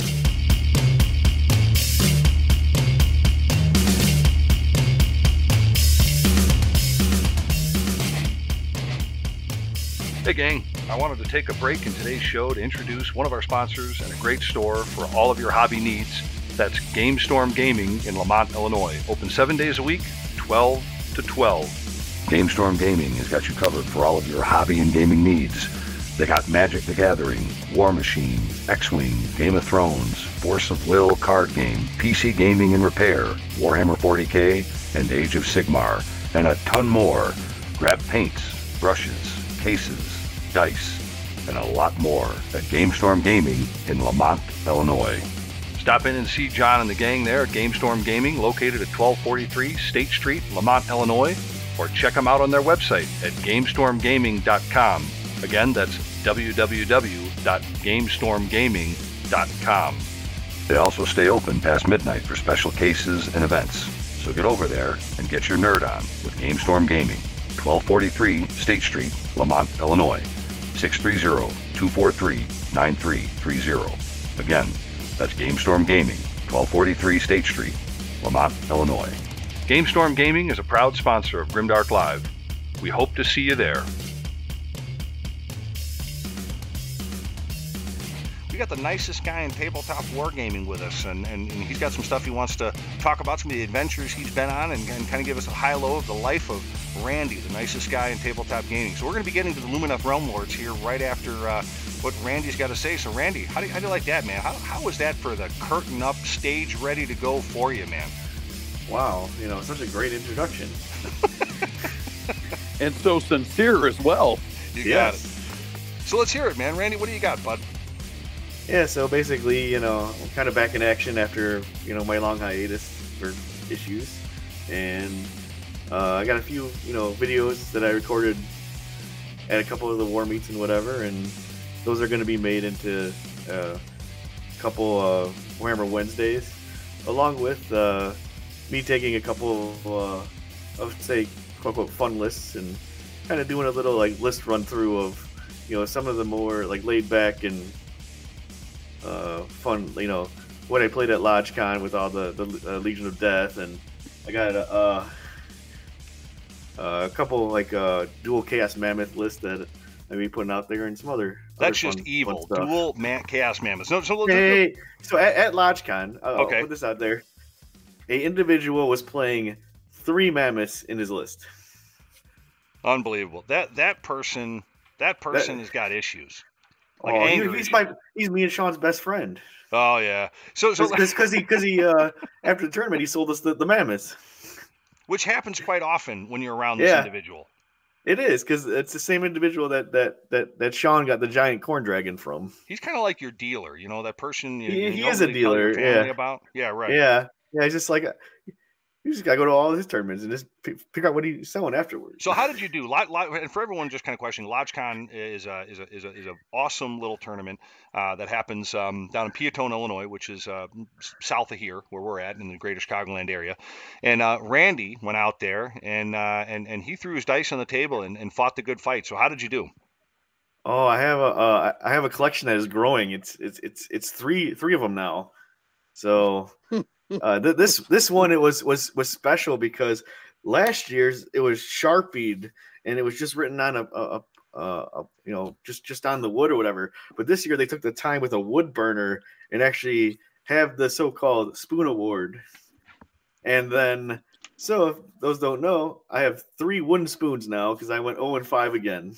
Hey gang, I wanted to take a break in today's show to introduce one of our sponsors and a great store for all of your hobby needs. That's GameStorm Gaming in Lamont, Illinois. Open seven days a week, twelve to twelve. GameStorm Gaming has got you covered for all of your hobby and gaming needs. They got Magic the Gathering, War Machine, X-Wing, Game of Thrones, Force of Will card game, P C gaming and repair, Warhammer forty K, and Age of Sigmar, and a ton more. Grab paints, brushes, cases, dice, and a lot more at GameStorm Gaming in Lamont, Illinois. Stop in and see John and the gang there at GameStorm Gaming, located at twelve forty-three State Street, Lamont, Illinois, or check them out on their website at gamestorm gaming dot com. Again, that's w w w dot gamestorm gaming dot com. They also stay open past midnight for special cases and events. So get over there and get your nerd on with GameStorm Gaming, twelve forty-three State Street, Lamont, Illinois, six three zero, two four three, nine three three zero. Again, that's GameStorm Gaming, twelve forty-three State Street, Lamont, Illinois. GameStorm Gaming is a proud sponsor of Grimdark Live. We hope to see you there. We got the nicest guy in tabletop wargaming with us, and, and, and he's got some stuff he wants to talk about, some of the adventures he's been on, and, and kind of give us a high-low of the life of Randy, the nicest guy in tabletop gaming. So we're going to be getting to the Lumineth Realm Lords here right after uh, what Randy's got to say. So Randy, how do, you, how do you like that, man? How, how was that for the curtain up, stage ready to go for you, man? Wow, you know, such a great introduction. And so sincere as well. You yes. got it. So let's hear it, man. Randy, what do you got, bud? Yeah, so basically, you know, I'm kind of back in action after, you know, my long hiatus for issues. And uh, I got a few, you know, videos that I recorded at a couple of the war meets and whatever, and those are going to be made into uh, a couple of Warhammer Wednesdays, along with uh, me taking a couple of, uh, of say, quote-unquote, fun lists and kind of doing a little, like, list run-through of, you know, some of the more, like, laid-back and uh, fun, you know, what I played at LodgeCon with all the, the uh, Legion of Death, and I got a, uh, a couple, like, uh, dual Chaos Mammoth lists that I'll be putting out there and some other That's other just fun, evil. fun Dual man- Chaos Mammoths. No, so, Hey, so at, at LodgeCon, I'll, Okay. I'll put this out there, a individual was playing three mammoths in his list. Unbelievable. That that person that person That- has got issues. Like Oh, he- anger he's issues. my he's me and Sean's best friend. Oh yeah. So so Because he because he uh, after the tournament he sold us the, the mammoths. which happens quite often when you're around this Yeah. individual. It is because it's the same individual that that that that Sean got the giant corn dragon from. He's kind of like your dealer, you know, that person you, He- you he don't is a really tell your dealer, family yeah. about. Yeah, right. Yeah, yeah. He's just like you just gotta go to all his tournaments and just p- figure out what he's selling afterwards. So how did you do? Lot, lot, and for everyone just kind of questioning, LodgeCon is a is a is a is a awesome little tournament uh, that happens um, down in Peatone, Illinois, which is uh, s- south of here where we're at in the greater Chicagoland area. And uh, Randy went out there and uh, and and he threw his dice on the table and, and fought the good fight. So how did you do? Oh, I have a uh, I have a collection that is growing. It's it's it's it's three three of them now. So uh, th- this this one it was was was special because last year's it was sharpied and it was just written on a, a, a, a you know just just on the wood or whatever. But this year they took the time with a wood burner and actually have the so-called Spoon Award. And then so if those don't know, I have three wooden spoons now because I went oh and five again.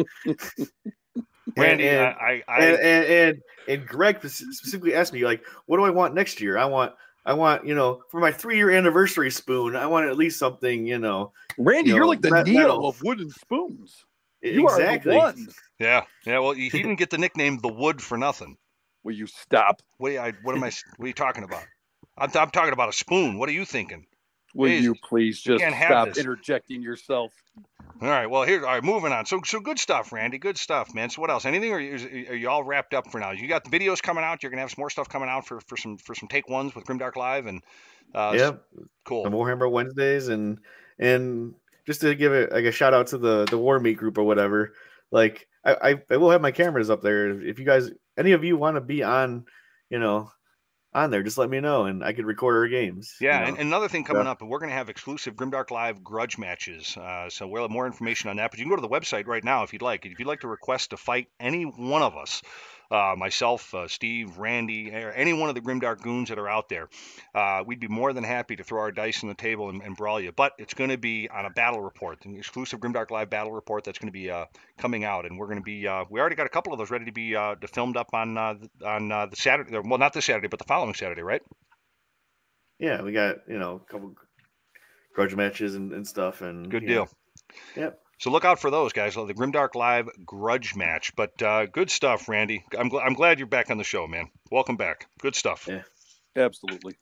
Randy, and, I, I, I and, and and and Greg specifically asked me like, "What do I want next year? I want I want, you know, for my three year anniversary spoon, I want at least something, you know. Randy, you you're know, like the met- Neo metal. of wooden spoons. You Exactly. are the one. Yeah, yeah. Well, he didn't get the nickname the Wood for nothing. Will you stop? What? I, what am I? What are you talking about? I'm, I'm talking about a spoon. What are you thinking? Will Jesus. you please You just can't have stop this. interjecting yourself? All right. Well, here. All right. Moving on. So, so good stuff, Randy. Good stuff, man. So, what else? Anything? Or is, are you all wrapped up for now? You got the videos coming out. You're gonna have some more stuff coming out for, for some for some take ones with Grimdark Live and. Uh, Yep. Cool. The Warhammer Wednesdays and and just to give it like a shout out to the the War Meat group or whatever. Like I, I I will have my cameras up there. If you guys, any of you want to be on, you know, on there, just let me know and I could record our games. Yeah, you know? and, and another thing coming Yeah. up, we're going to have exclusive Grimdark Live grudge matches. Uh, so we'll have more information on that. But you can go to the website right now if you'd like. If you'd like to request to fight any one of us, uh, myself, uh, Steve, Randy, or any one of the Grimdark goons that are out there, uh, we'd be more than happy to throw our dice on the table and, and brawl you. But it's going to be on a battle report, an exclusive Grimdark Live battle report that's going to be uh, coming out, and we're going to be. Uh, we already got a couple of those ready to be uh, to filmed up on uh, on uh, the Saturday. Well, not this Saturday, but the following Saturday, right? Yeah, we got, you know, a couple grudge matches and, and stuff. And Good you deal. know, Yep. So look out for those guys, the Grimdark Live grudge match. But uh, good stuff, Randy. I'm, gl- I'm glad you're back on the show, man. Welcome back. Good stuff. Yeah. Absolutely.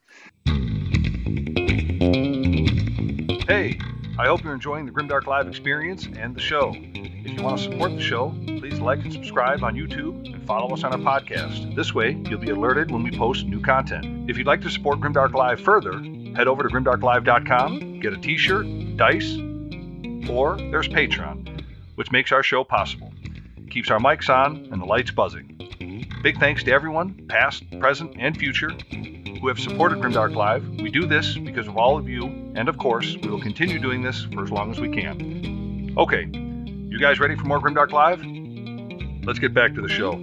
Hey, I hope you're enjoying the Grimdark Live experience and the show. If you want to support the show, please like and subscribe on YouTube and follow us on our podcast. This way, you'll be alerted when we post new content. If you'd like to support Grimdark Live further, head over to grimdark live dot com, get a t-shirt, dice, or there's Patreon, which makes our show possible. Keeps our mics on and the lights buzzing. Big thanks to everyone, past, present, and future, who have supported Grimdark Live. We do this because of all of you, and of course, we will continue doing this for as long as we can. Okay, you guys ready for more Grimdark Live? Let's get back to the show.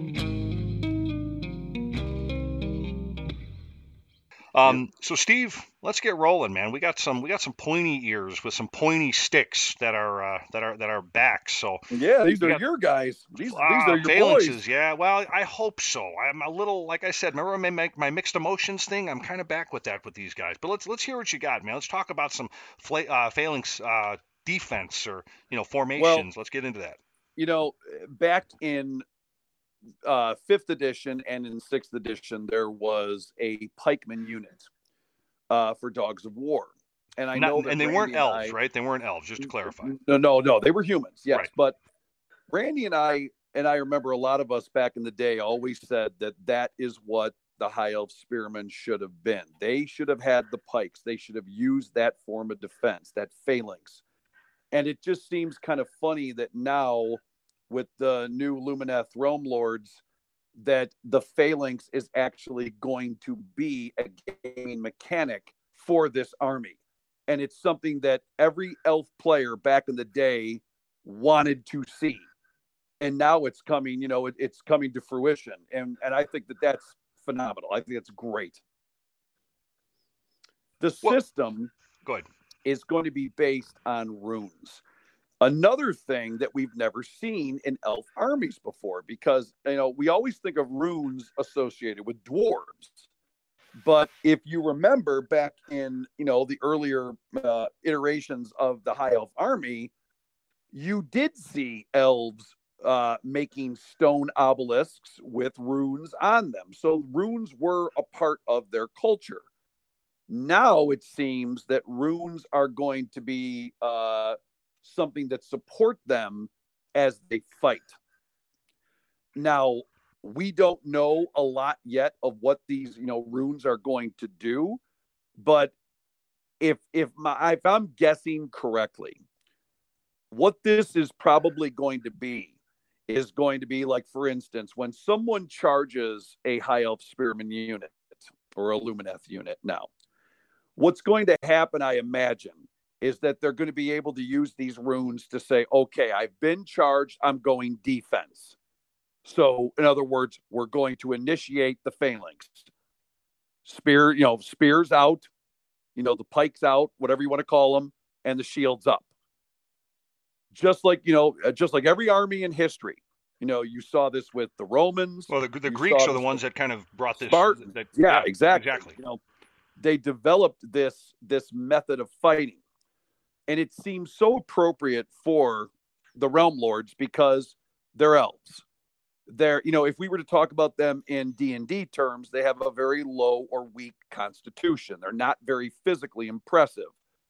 Um, so Steve, let's get rolling, man. We got some we got some pointy ears with some pointy sticks that are uh, that are that are back. So Yeah, these We are got- your guys. These, these Ah, are your phalanxes, boys. yeah. Well, I hope so. I'm a little, like I said, remember my, my, my mixed emotions thing? I'm kind of back with that with these guys. But let's let's hear what you got, man. Let's talk about some fla- uh, phalanx uh, defense or you know formations. Let's get into that. You know, back in uh, fifth edition and in sixth edition, there was a pikeman unit uh, for Dogs of War. And I Not- know that and they Randy weren't and elves, I- right? They weren't elves. Just to clarify. No, no, no. They were humans, yes. Right. But Randy and I, and I remember a lot of us back in the day always said that that is what the High Elf Spearmen should have been. They should have had the pikes. They should have used that form of defense, that phalanx. And it just seems kind of funny that now, with the new Lumineth Realm Lords, that the phalanx is actually going to be a gaming mechanic for this army. And it's something that every elf player back in the day wanted to see. And now it's coming, you know, it, it's coming to fruition. And, and I think that that's phenomenal. I think it's great. The Well- system Go ahead. is going to be based on runes. Another thing that we've never seen in elf armies before, because, you know, we always think of runes associated with dwarves. But if you remember back in, you know, the earlier uh, iterations of the High Elf army, you did see elves uh, making stone obelisks with runes on them. So runes were a part of their culture. Now it seems that runes are going to be uh, something that support them as they fight. Now, we don't know a lot yet of what these, you know, runes are going to do, but if if my if I'm guessing correctly, what this is probably going to be is going to be like, for instance, when someone charges a High Elf Spearman unit or a Lumineth unit now, what's going to happen, I imagine, is that they're going to be able to use these runes to say, okay, I've been charged, I'm going defense. So, in other words, we're going to initiate the phalanx. Spear, you know, spears out, you know, the pikes out, whatever you want to call them, and the shields up. Just like, you know, just like every army in history. You know, you saw this with the Romans. Well, the, the You Greeks saw are the this ones with that kind of brought this. Spartan. That, Yeah, exactly. Exactly. You know, they developed this this method of fighting, and it seems so appropriate for the Realm Lords because they're elves. They're, you know, if we were to talk about them in D and D terms, they have a very low or weak constitution. They're not very physically impressive,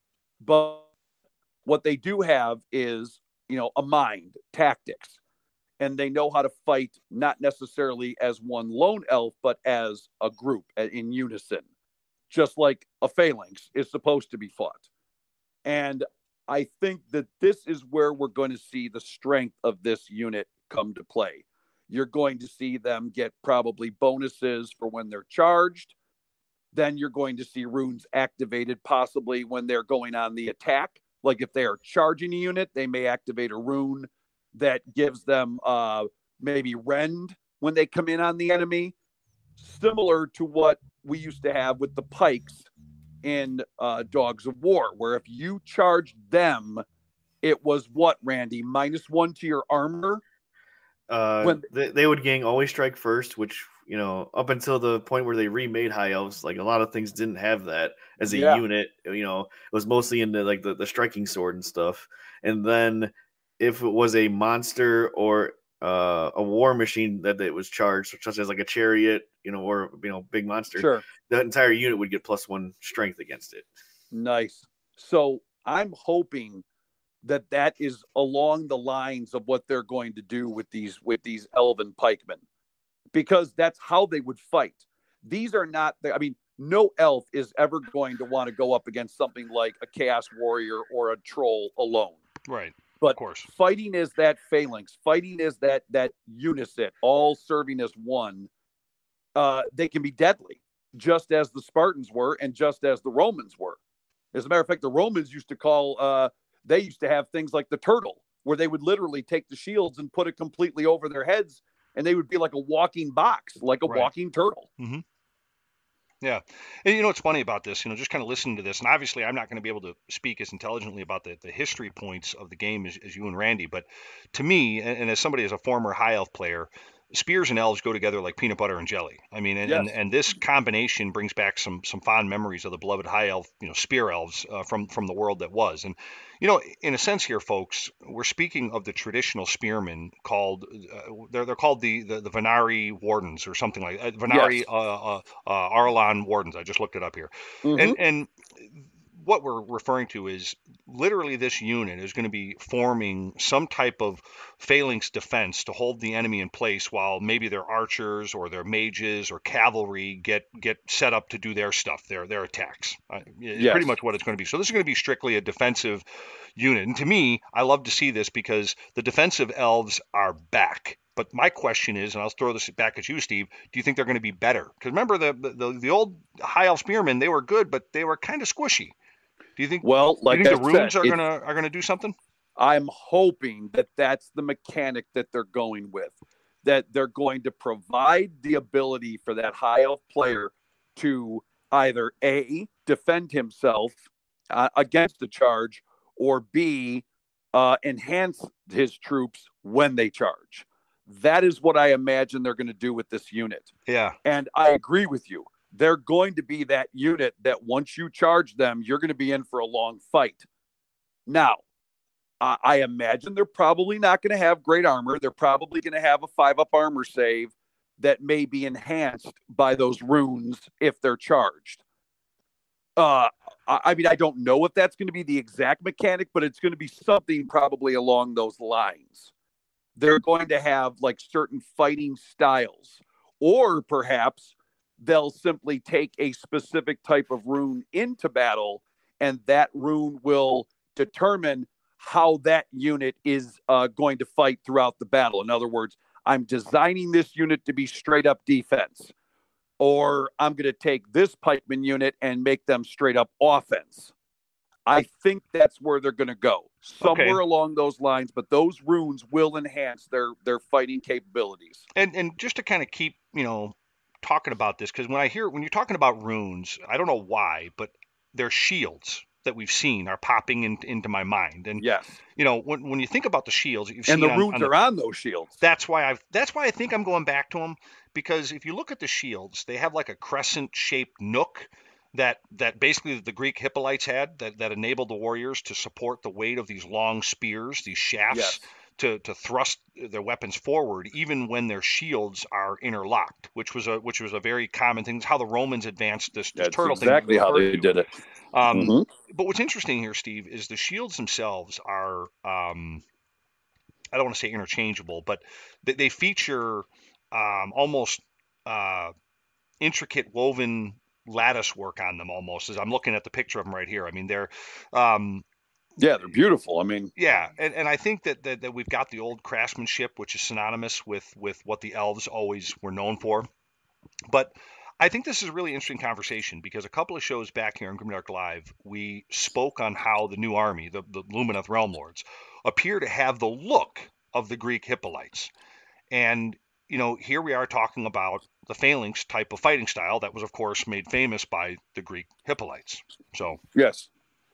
but what they do have is, you know, a mind, tactics, and they know how to fight, not necessarily as one lone elf, but as a group in unison, just like a phalanx is supposed to be fought. And I think that this is where we're going to see the strength of this unit come to play. You're going to see them get probably bonuses for when they're charged. Then you're going to see runes activated possibly when they're going on the attack. Like if they are charging a unit, they may activate a rune that gives them uh, maybe rend when they come in on the enemy. Similar to what we used to have with the pikes in uh, Dogs of War, where if you charged them, it was what, Randy? Minus one to your armor? Uh, when they, they would gang always strike first, which, you know, up until the point where they remade High Elves, like a lot of things didn't have that as a yeah. unit. You know, it was mostly into like the, the striking sword and stuff. And then if it was a monster or uh, a war machine that it was charged, such as like a chariot, you know, or, you know, big monster, sure, the entire unit would get plus one strength against it. Nice. So I'm hoping that that is along the lines of what they're going to do with these with these elven pikemen, because that's how they would fight. These are not, I mean, no elf is ever going to want to go up against something like a chaos warrior or a troll alone. Right. But of course, fighting is that phalanx. Fighting is that that unison, all serving as one. Uh, they can be deadly, just as the Spartans were, and just as the Romans were. As a matter of fact, the Romans used to call. Uh, they used to have things like the turtle, where they would literally take the shields and put it completely over their heads, and they would be like a walking box, like a right. walking turtle. Mm-hmm. Yeah. And you know what's funny about this, you know, just kind of listening to this, and obviously I'm not going to be able to speak as intelligently about the, the history points of the game as, as you and Randy, but to me, and, and as somebody as a former high elf player, spears and elves go together like peanut butter and jelly. I mean, and, Yes. and, and this combination brings back some some fond memories of the beloved high elf, you know, spear elves uh, from from the world that was. And you know, in a sense here, folks, we're speaking of the traditional spearmen called uh, they're they're called the, the the Venari Wardens or something like that. Venari Yes. uh, uh, uh, Arlon Wardens. I just looked it up here, Mhm. and and. What we're referring to is literally this unit is going to be forming some type of phalanx defense to hold the enemy in place while maybe their archers or their mages or cavalry get get set up to do their stuff, their their attacks. Uh, Yes. Pretty much what it's going to be. So this is going to be strictly a defensive unit. And to me, I love to see this because the defensive elves are back. But my question is, and I'll throw this back at you, Steve, do you think they're going to be better? Because remember, the, the the old high elf spearmen, they were good, but they were kind of squishy. Do you think? Well, like do you think I the runes said, are it- gonna are gonna do something? I'm hoping that that's the mechanic that they're going with, that they're going to provide the ability for that high elf player to either A, defend himself uh, against the charge, or B, uh, enhance his troops when they charge. That is what I imagine they're going to do with this unit. Yeah. And I agree with you. They're going to be that unit that once you charge them, you're going to be in for a long fight. Now, I, I imagine they're probably not going to have great armor. They're probably going to have a five up armor save that may be enhanced by those runes if they're charged. Uh, I, I mean, I don't know if that's going to be the exact mechanic, but it's going to be something probably along those lines. They're going to have like certain fighting styles, or perhaps they'll simply take a specific type of rune into battle, and that rune will determine how that unit is uh, going to fight throughout the battle. In other words, I'm designing this unit to be straight up defense, or I'm going to take this pikeman unit and make them straight up offense. I think that's where they're going to go, somewhere Okay. along those lines, but those runes will enhance their, their fighting capabilities. And and just to kind of keep, you know, talking about this, because when I hear when you're talking about runes, I don't know why, but their shields that we've seen are popping in, into my mind. And Yes. you know, when when you think about the shields that you've And seen the on, runes on the, are on those shields. that's why I've that's why I think I'm going back to them, because if you look at the shields, they have like a crescent shaped nook that that basically the Greek Hippolytes had that, that enabled the warriors to support the weight of these long spears, these shafts, Yes. to, to thrust their weapons forward, even when their shields are interlocked, which was a which was a very common thing. It's how the Romans advanced this, this That's turtle exactly thing. how referred they to. did it. Um, Mhm. But what's interesting here, Steve, is the shields themselves are, um, I don't want to say interchangeable, but they, they feature um, almost uh, intricate woven lattice work on them almost, as I'm looking at the picture of them right here. I mean, they're, um, Yeah, they're beautiful. I mean, yeah, and, and I think that, that that we've got the old craftsmanship, which is synonymous with with what the elves always were known for. But I think this is a really interesting conversation because a couple of shows back here on Grimdark Live, we spoke on how the new army, the, the Lumineth Realm Lords, appear to have the look of the Greek Hippolytes. And, you know, here we are talking about the phalanx type of fighting style that was, of course, made famous by the Greek Hippolytes. So, yes.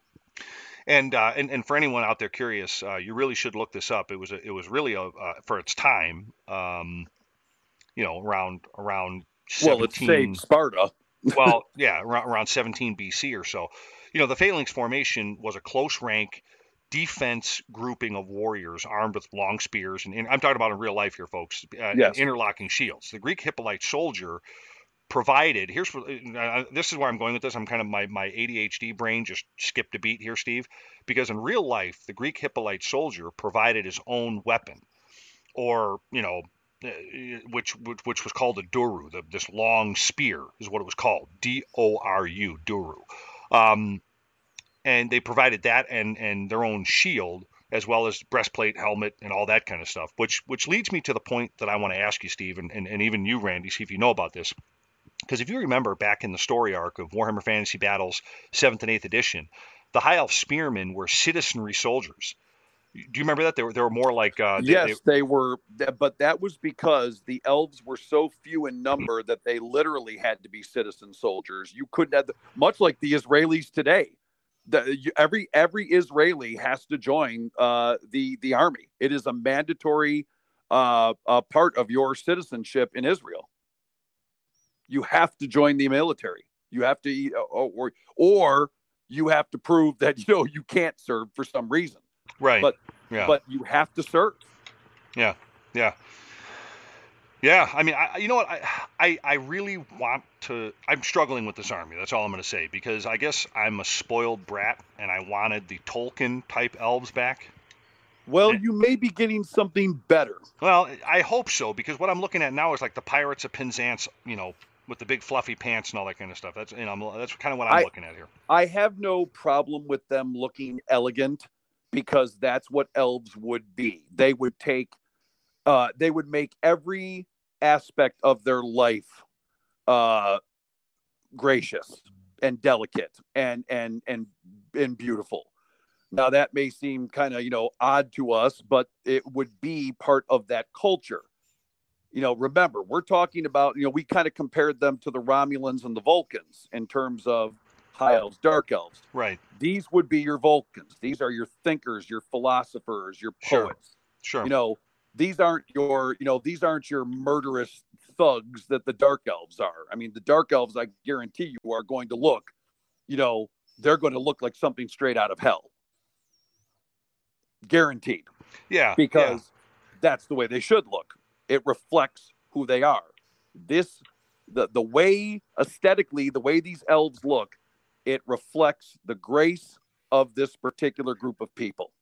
and uh, and and for anyone out there curious, uh, you really should look this up. It was a, it was really a uh, for its time, um, you know, around around Well, it seventeen. saved Sparta. Well, yeah, around, around seventeen B C or so. You know, the phalanx formation was a close rank defense grouping of warriors armed with long spears, and, and I'm talking about in real life here, folks, uh, Yes. and interlocking shields. The Greek Hippolyte soldier provided. Here's what uh, this is where I'm going with this. I'm kind of my my A D H D brain just skipped a beat here, Steve, because in real life, the Greek Hippolyte soldier provided his own weapon, or you know. Uh, which, which which was called a duru, the, this long spear is what it was called, D O R U, duru. Um, and they provided that and and their own shield, as well as breastplate, helmet, and all that kind of stuff. Which which leads me to the point that I want to ask you, Steve, and, and, and even you, Randy, see if you know about this. Because if you remember back in the story arc of Warhammer Fantasy Battles seventh and eighth edition, the High Elf Spearmen were citizenry soldiers. Do you remember that? They were, they were more like... Uh, they, yes, they, they were, but that was because the elves were so few in number that they literally had to be citizen soldiers. You couldn't have, much like the Israelis today. The, you, every every Israeli has to join uh, the the army. It is a mandatory uh, uh, part of your citizenship in Israel. You have to join the military. You have to eat, or, or or you have to prove that you know you can't serve for some reason. Right. But yeah. but you have to serve. Yeah. Yeah. Yeah. I mean, I, you know what? I, I I really want to. I'm struggling with this army. That's all I'm going to say, because I guess I'm a spoiled brat and I wanted the Tolkien type elves back. Well, you may be getting something better. Well, I hope so, because what I'm looking at now is like the Pirates of Penzance, you know, with the big fluffy pants and all that kind of stuff. That's you know that's kind of what I'm I, looking at here. I have no problem with them looking elegant, because that's what elves would be. They would take, uh, they would make every aspect of their life uh, gracious and delicate and and and and beautiful. Now that may seem kind of you know odd to us, but it would be part of that culture. You know, remember, we're talking about, you know, we kind of compared them to the Romulans and the Vulcans in terms of high elves, dark elves. Right. These would be your Vulcans. These are your thinkers, your philosophers, your poets. Sure. Sure. You know, these aren't your, you know, these aren't your murderous thugs that the dark elves are. I mean, the dark elves, I guarantee you, are going to look, you know, they're going to look like something straight out of hell. Guaranteed. Yeah. Because yeah. that's the way they should look. It reflects who they are. This, the, the way aesthetically, the way these elves look, it reflects the grace of this particular group of people.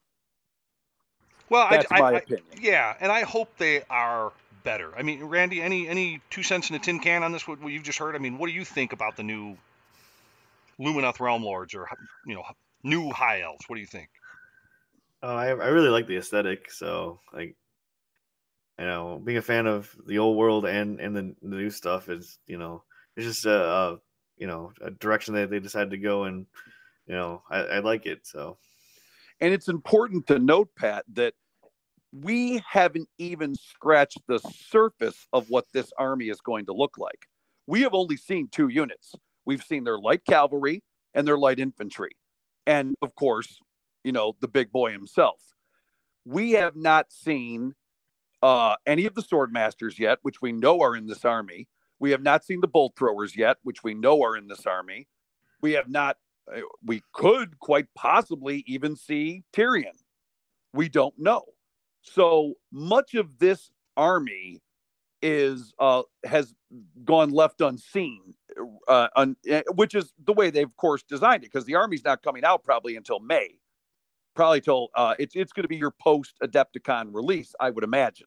Well, that's I, my I, opinion. I, yeah, and I hope they are better. I mean, Randy, any any two cents in a tin can on this? What, what you've just heard? I mean, what do you think about the new Lumineth Realm Lords, or you know, new High Elves? What do you think? Oh, I I really like the aesthetic. So like. You know, being a fan of the old world and, and the, the new stuff is, you know, it's just a, a you know, a direction that they decided to go, and, you know, I, I like it. So, and it's important to note, Pat, that we haven't even scratched the surface of what this army is going to look like. We have only seen two units. We've seen their light cavalry and their light infantry. And of course, you know, the big boy himself. We have not seen Uh, any of the sword masters yet, which we know are in this army. We have not seen the bolt throwers yet, which we know are in this army. We have not, uh, we could quite possibly even see Tyrion. We don't know. So much of this army is uh, has gone left unseen, uh, un, which is the way they've, of course, designed it, because the army's not coming out probably until May. Probably till uh, it's it's going to be your post Adepticon release, I would imagine.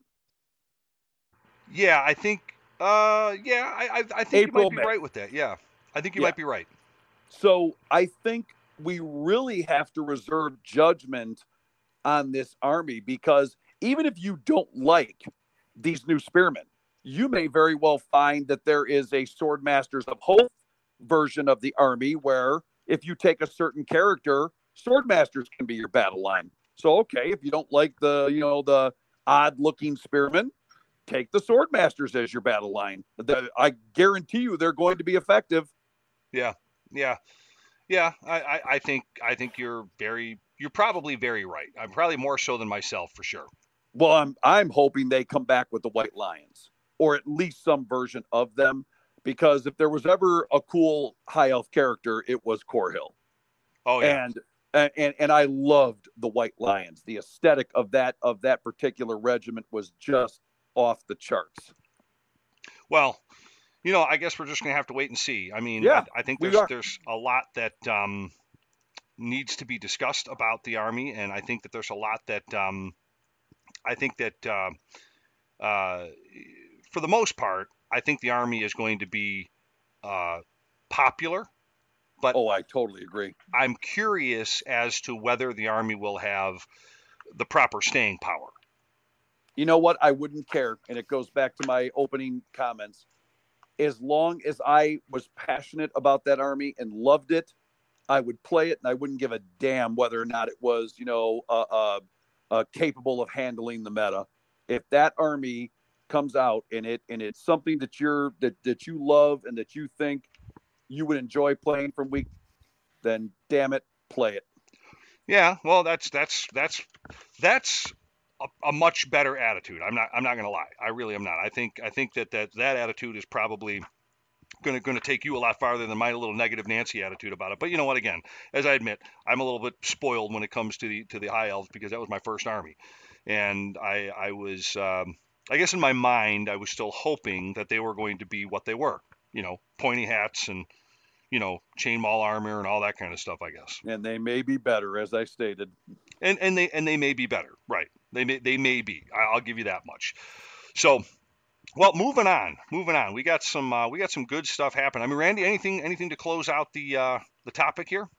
Yeah, I think. Uh, yeah, I I, I think April, you might be May. right with that. Yeah, I think you Yeah. might be right. So I think we really have to reserve judgment on this army, because even if you don't like these new spearmen, you may very well find that there is a Swordmasters of Hope version of the army where if you take a certain character, Swordmasters can be your battle line. So, okay, if you don't like the, you know, the odd looking spearmen, take the Swordmasters as your battle line. The, I guarantee you they're going to be effective. Yeah, yeah, yeah. I, I, I think I think you're very you're probably very right. I'm probably more so than myself for sure. Well, I'm I'm hoping they come back with the White Lions, or at least some version of them, because if there was ever a cool high elf character, it was Corhill. Oh yeah. And and and I loved the White Lions. The aesthetic of that of that particular regiment was just off the charts. Well, you know, I guess we're just gonna have to wait and see. I mean, Yeah, I, I think we there's are. there's a lot that um, needs to be discussed about the army, and I think that there's a lot that um, I think that uh, uh, for the most part, I think the army is going to be uh, popular. But Oh, I totally agree. I'm curious as to whether the army will have the proper staying power. You know what? I wouldn't care, and it goes back to my opening comments. As long as I was passionate about that army and loved it, I would play it, and I wouldn't give a damn whether or not it was, you know, uh, uh, uh, capable of handling the meta. If that army comes out and it and it's something that you're that that you love and that you think you would enjoy playing from week, then damn it, play it. Yeah, well, that's that's that's that's a, a much better attitude. I'm not I'm not gonna lie. I really am not. I think I think that that, that attitude is probably gonna gonna take you a lot farther than my little negative Nancy attitude about it. But you know what? Again, as I admit, I'm a little bit spoiled when it comes to the to the High Elves, because that was my first army, and I I was um, I guess in my mind I was still hoping that they were going to be what they were. You know, pointy hats and, you know, chainmail armor and all that kind of stuff, I guess. And they may be better, as I stated. And and they and they may be better, right? They may they may be. I'll give you that much. So, well, moving on, moving on. We got some uh, we got some good stuff happening. I mean, Randy, anything anything to close out the uh, the topic here?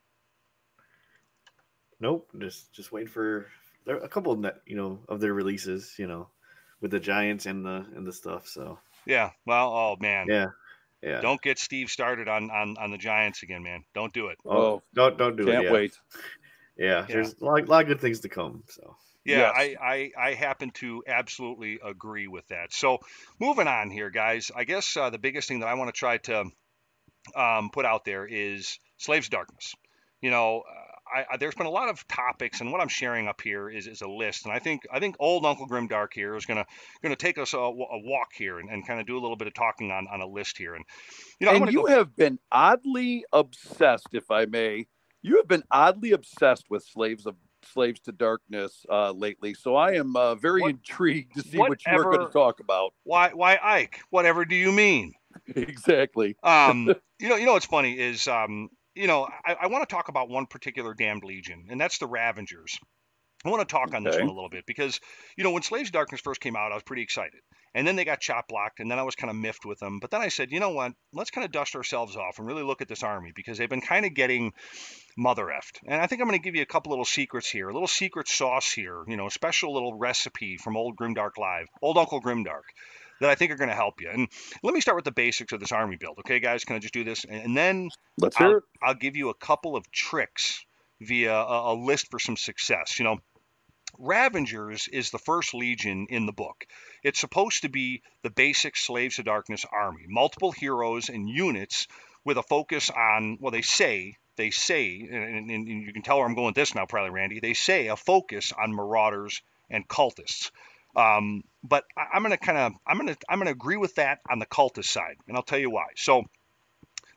Nope, just just waiting for there a couple of net, you know, of their releases, you know, with the Giants and the and the stuff. So Yeah. Well, oh man. yeah, yeah. Don't get Steve started on on on the Giants again, man. Don't do it. Oh, Oh, don't don't do can't it. Yeah. wait. Yeah, Yeah. there's a lot, lot of good things to come. So Yeah, Yes. I, I, I happen to absolutely agree with that. So moving on here, guys, I guess uh, the biggest thing that I want to try to um, put out there is Slaves of Darkness. You know, uh, I, I, there's been a lot of topics, and what I'm sharing up here is, is a list. And I think I think old Uncle Grimdark here is gonna gonna take us a, a walk here and, and kind of do a little bit of talking on, on a list here. And you know, I'm And gonna you go, have been oddly obsessed, if I may. You have been oddly obsessed with slaves of slaves to darkness uh, lately. So I am uh, very What- intrigued to see what you are going whatever- to talk about. why why Ike? Whatever do you mean? Exactly. Um, you know, you know what's funny is, um, you know, I, I want to talk about one particular damned legion, and that's the Ravengers. I want to talk on this Okay. one a little bit because, you know, when Slaves of Darkness first came out, I was pretty excited. And then they got chop blocked, and then I was kind of miffed with them. But then I said, you know what? Let's kind of dust ourselves off and really look at this army, because they've been kind of getting mother effed. And I think I'm going to give you a couple little secrets here, a little secret sauce here, you know, a special little recipe from old Grimdark Live, old Uncle Grimdark, that I think are going to help you. And let me start with the basics of this army build. Okay, guys, can I just do this? And then Let's hear I'll, it. I'll give you a couple of tricks via a, a list for some success. You know, Ravengers is the first legion in the book. It's supposed to be the basic Slaves of Darkness army, multiple heroes and units with a focus on, well, they say, they say, and, and, and you can tell where I'm going with this now, probably, Randy, they say a focus on marauders and cultists. Um, but I, I'm going to kind of, I'm going to, I'm going to agree with that on the cultist side, and I'll tell you why. So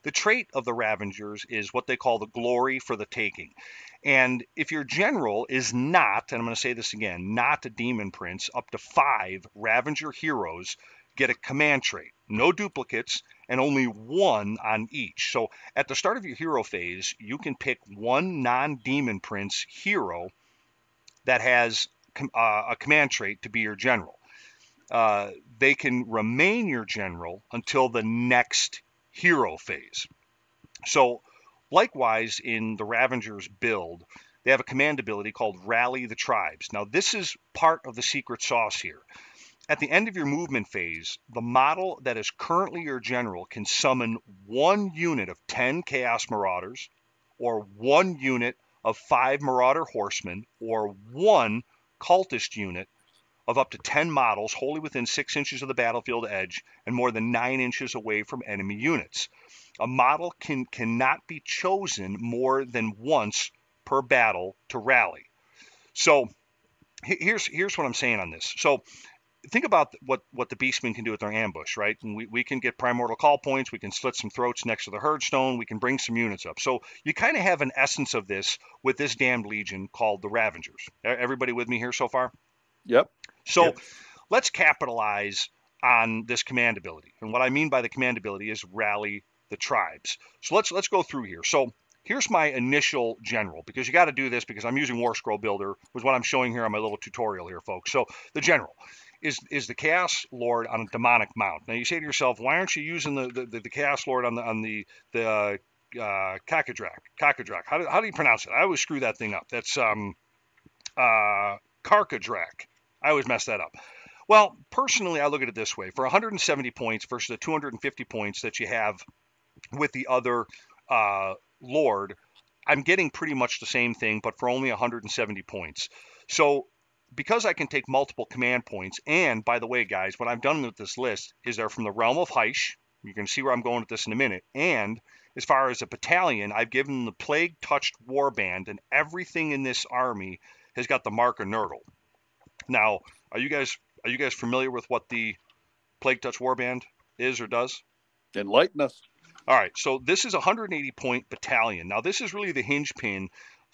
the trait of the Ravengers is what they call the glory for the taking. And if your general is not, and I'm going to say this again, not a demon prince, up to five Ravager heroes get a command trait. No duplicates, and only one on each. So at the start of your hero phase, you can pick one non-demon prince hero that has uh, a command trait to be your general. Uh, they can remain your general until the next hero phase. So likewise, in the Ravengers build, they have a command ability called Rally the Tribes. Now, this is part of the secret sauce here. At the end of your movement phase, the model that is currently your general can summon one unit of ten Chaos Marauders, or one unit of five Marauder Horsemen, or one Cultist unit of up to ten models wholly within six inches of the battlefield edge and more than nine inches away from enemy units. A model can cannot be chosen more than once per battle to rally. So here's here's what I'm saying on this. So think about what, what the Beastmen can do with their ambush, right? And we, we can get Primordial Call points. We can slit some throats next to the Herdstone. We can bring some units up. So you kind of have an essence of this with this damned legion called the Ravengers. Everybody with me here so far? Yep. So yep. Let's capitalize on this command ability. And what I mean by the command ability is Rally the Tribes. So let's let's go through here. So here's my initial general, because you got to do this because I'm using War Scroll Builder, was what I'm showing here on my little tutorial here, folks. So the general is is the Chaos Lord on a demonic mount. Now you say to yourself, why aren't you using the the, the Chaos Lord on the on the the uh, uh, Kakadrak? Kakadrak. How do how do you pronounce it? I always screw that thing up. That's um uh Karkadrak. I always mess that up. Well, personally, I look at it this way: for one hundred seventy points versus the two hundred fifty points that you have with the other uh, Lord, I'm getting pretty much the same thing, but for only one hundred seventy points. So because I can take multiple command points, and by the way, guys, what I've done with this list is they're from the realm of Hysh. You can see where I'm going with this in a minute. And as far as a battalion, I've given them the Plague-Touched Warband, and everything in this army has got the mark of Nurgle. Now, are you guys are you guys familiar with what the Plague-Touched Warband is or does? Enlighten us. All right, so this is a one hundred eighty point battalion. Now, this is really the hinge pin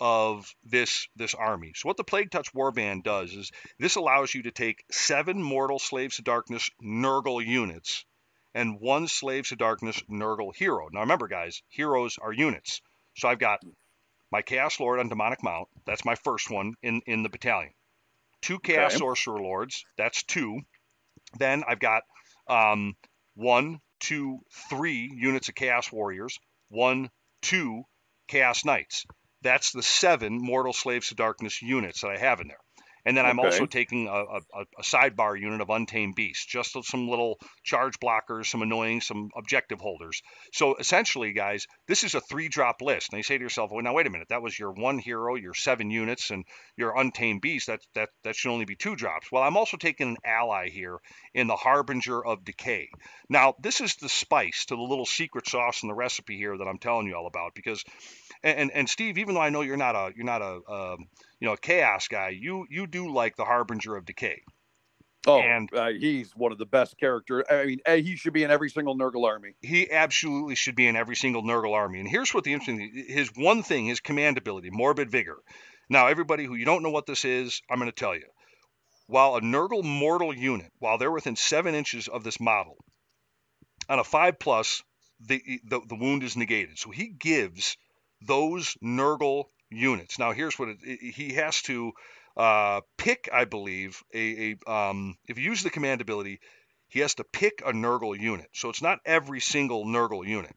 of this this army. So what the Plague-Touched Warband does is this allows you to take seven Mortal Slaves to Darkness Nurgle units and one Slaves to Darkness Nurgle hero. Now, remember, guys, heroes are units. So I've got my Chaos Lord on Demonic Mount. That's my first one in, in the battalion. Two Chaos okay. Sorcerer Lords. That's two. Then I've got um, one, two, three units of Chaos Warriors. One, two Chaos Knights. That's the seven Mortal Slaves to Darkness units that I have in there. And then I'm okay. also taking a, a, a sidebar unit of Untamed Beasts, just some little charge blockers, some annoying, some objective holders. So essentially, guys, this is a three-drop list. And you say to yourself, well, now, wait a minute. That was your one hero, your seven units, and your Untamed Beast. That, that, that should only be two drops. Well, I'm also taking an ally here in the Harbinger of Decay. Now, this is the spice to the little secret sauce in the recipe here that I'm telling you all about. Because, and, and Steve, even though I know you're not a, you're not a, a you know, a chaos guy, you you do like the Harbinger of Decay. Oh, and uh, he's one of the best characters. I mean, he should be in every single Nurgle army. He absolutely should be in every single Nurgle army. And here's what the interesting thing, his one thing, his command ability, Morbid Vigor. Now, everybody who you don't know what this is, I'm going to tell you. While a Nurgle mortal unit, while they're within seven inches of this model, on a five plus, the, the, the wound is negated. So he gives those Nurgle units. Now, here's what it, it, he has to uh, pick, I believe, a, a um, if you use the command ability, he has to pick a Nurgle unit. So it's not every single Nurgle unit.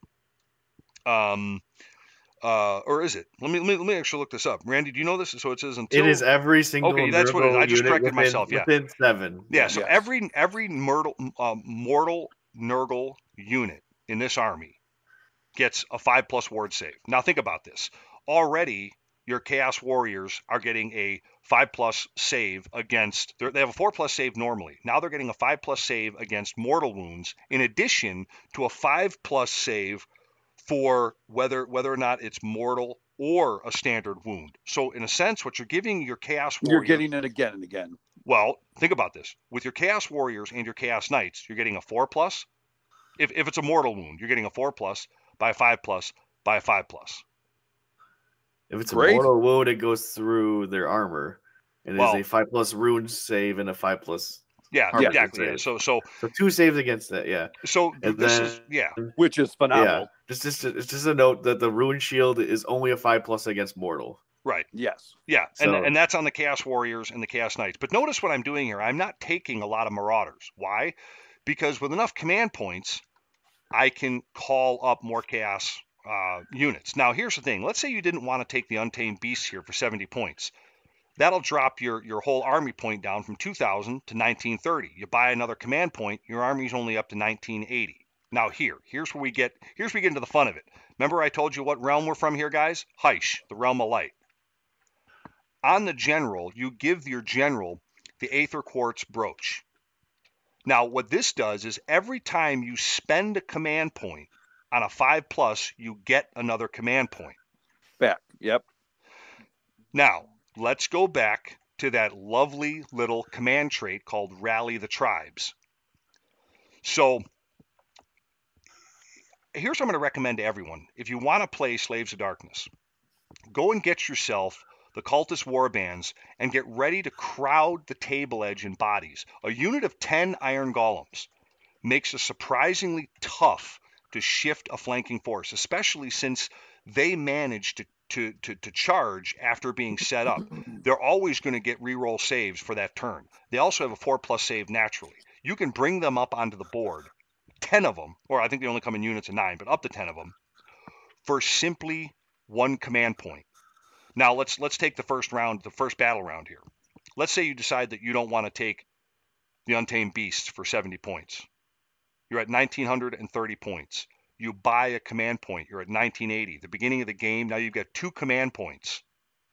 Um, uh, or is it? Let me, let me let me actually look this up. Randy, do you know this? So it says until it is every single. Okay, that's Nurgle what it is. I just corrected within, myself. Yeah, within seven. Yeah, so yes. every every mortal um, mortal Nurgle unit in this army gets a five plus ward save. Now think about this. Already, your Chaos Warriors are getting a five plus save against, they have a four plus save normally. Now they're getting a five plus save against mortal wounds, in addition to a five plus save for whether whether or not it's mortal or a standard wound. So in a sense, what you're giving your Chaos Warriors, you're getting it again and again. Well, think about this. With your Chaos Warriors and your Chaos Knights, you're getting a four plus. If, if it's a mortal wound, you're getting a four plus. by a five plus, by a five plus. If it's Great. a mortal wound, it goes through their armor. And Well- there's a five plus rune save and a five plus. Yeah, Armor exactly. Yeah. save. So so So two saves against that, yeah. so And this then- is yeah. Which is phenomenal. Yeah. Just, just, it's just a note that the rune shield is only a five plus against mortal. Right. Yes. Yeah, and, So- and that's on the Chaos Warriors and the Chaos Knights. But notice what I'm doing here. I'm not taking a lot of Marauders. Why? Because with enough command points, I can call up more Chaos uh, units. Now, here's the thing. Let's say you didn't want to take the Untamed Beasts here for seventy points. That'll drop your, your whole army point down from two thousand to nineteen thirty. You buy another command point, your army's only up to nineteen eighty. Now here, here's where we get here's where we get into the fun of it. Remember I told you what realm we're from here, guys? Hysh, the realm of light. On the general, you give your general the Aether Quartz brooch. Now, what this does is every time you spend a command point on a five plus, you get another command point. Back. Yep. Now, let's go back to that lovely little command trait called Rally the Tribes. So, here's what I'm going to recommend to everyone. If you want to play Slaves of Darkness, go and get yourself the Cultist Warbands and get ready to crowd the table edge in bodies. A unit of ten Iron Golems makes it surprisingly tough to shift a flanking force, especially since they manage to To, to, to charge after being set up. They're always going to get reroll saves for that turn. They also have a four plus save naturally. You can bring them up onto the board, ten of them, or I think they only come in units of nine, but up to ten of them, for simply one command point. Now let's let's take the first round, the first battle round here. Let's say you decide that you don't want to take the Untamed Beasts for seventy points. You're at one thousand nine hundred thirty points. You buy a command point, you're at nineteen eighty. The beginning of the game, now you've got two command points.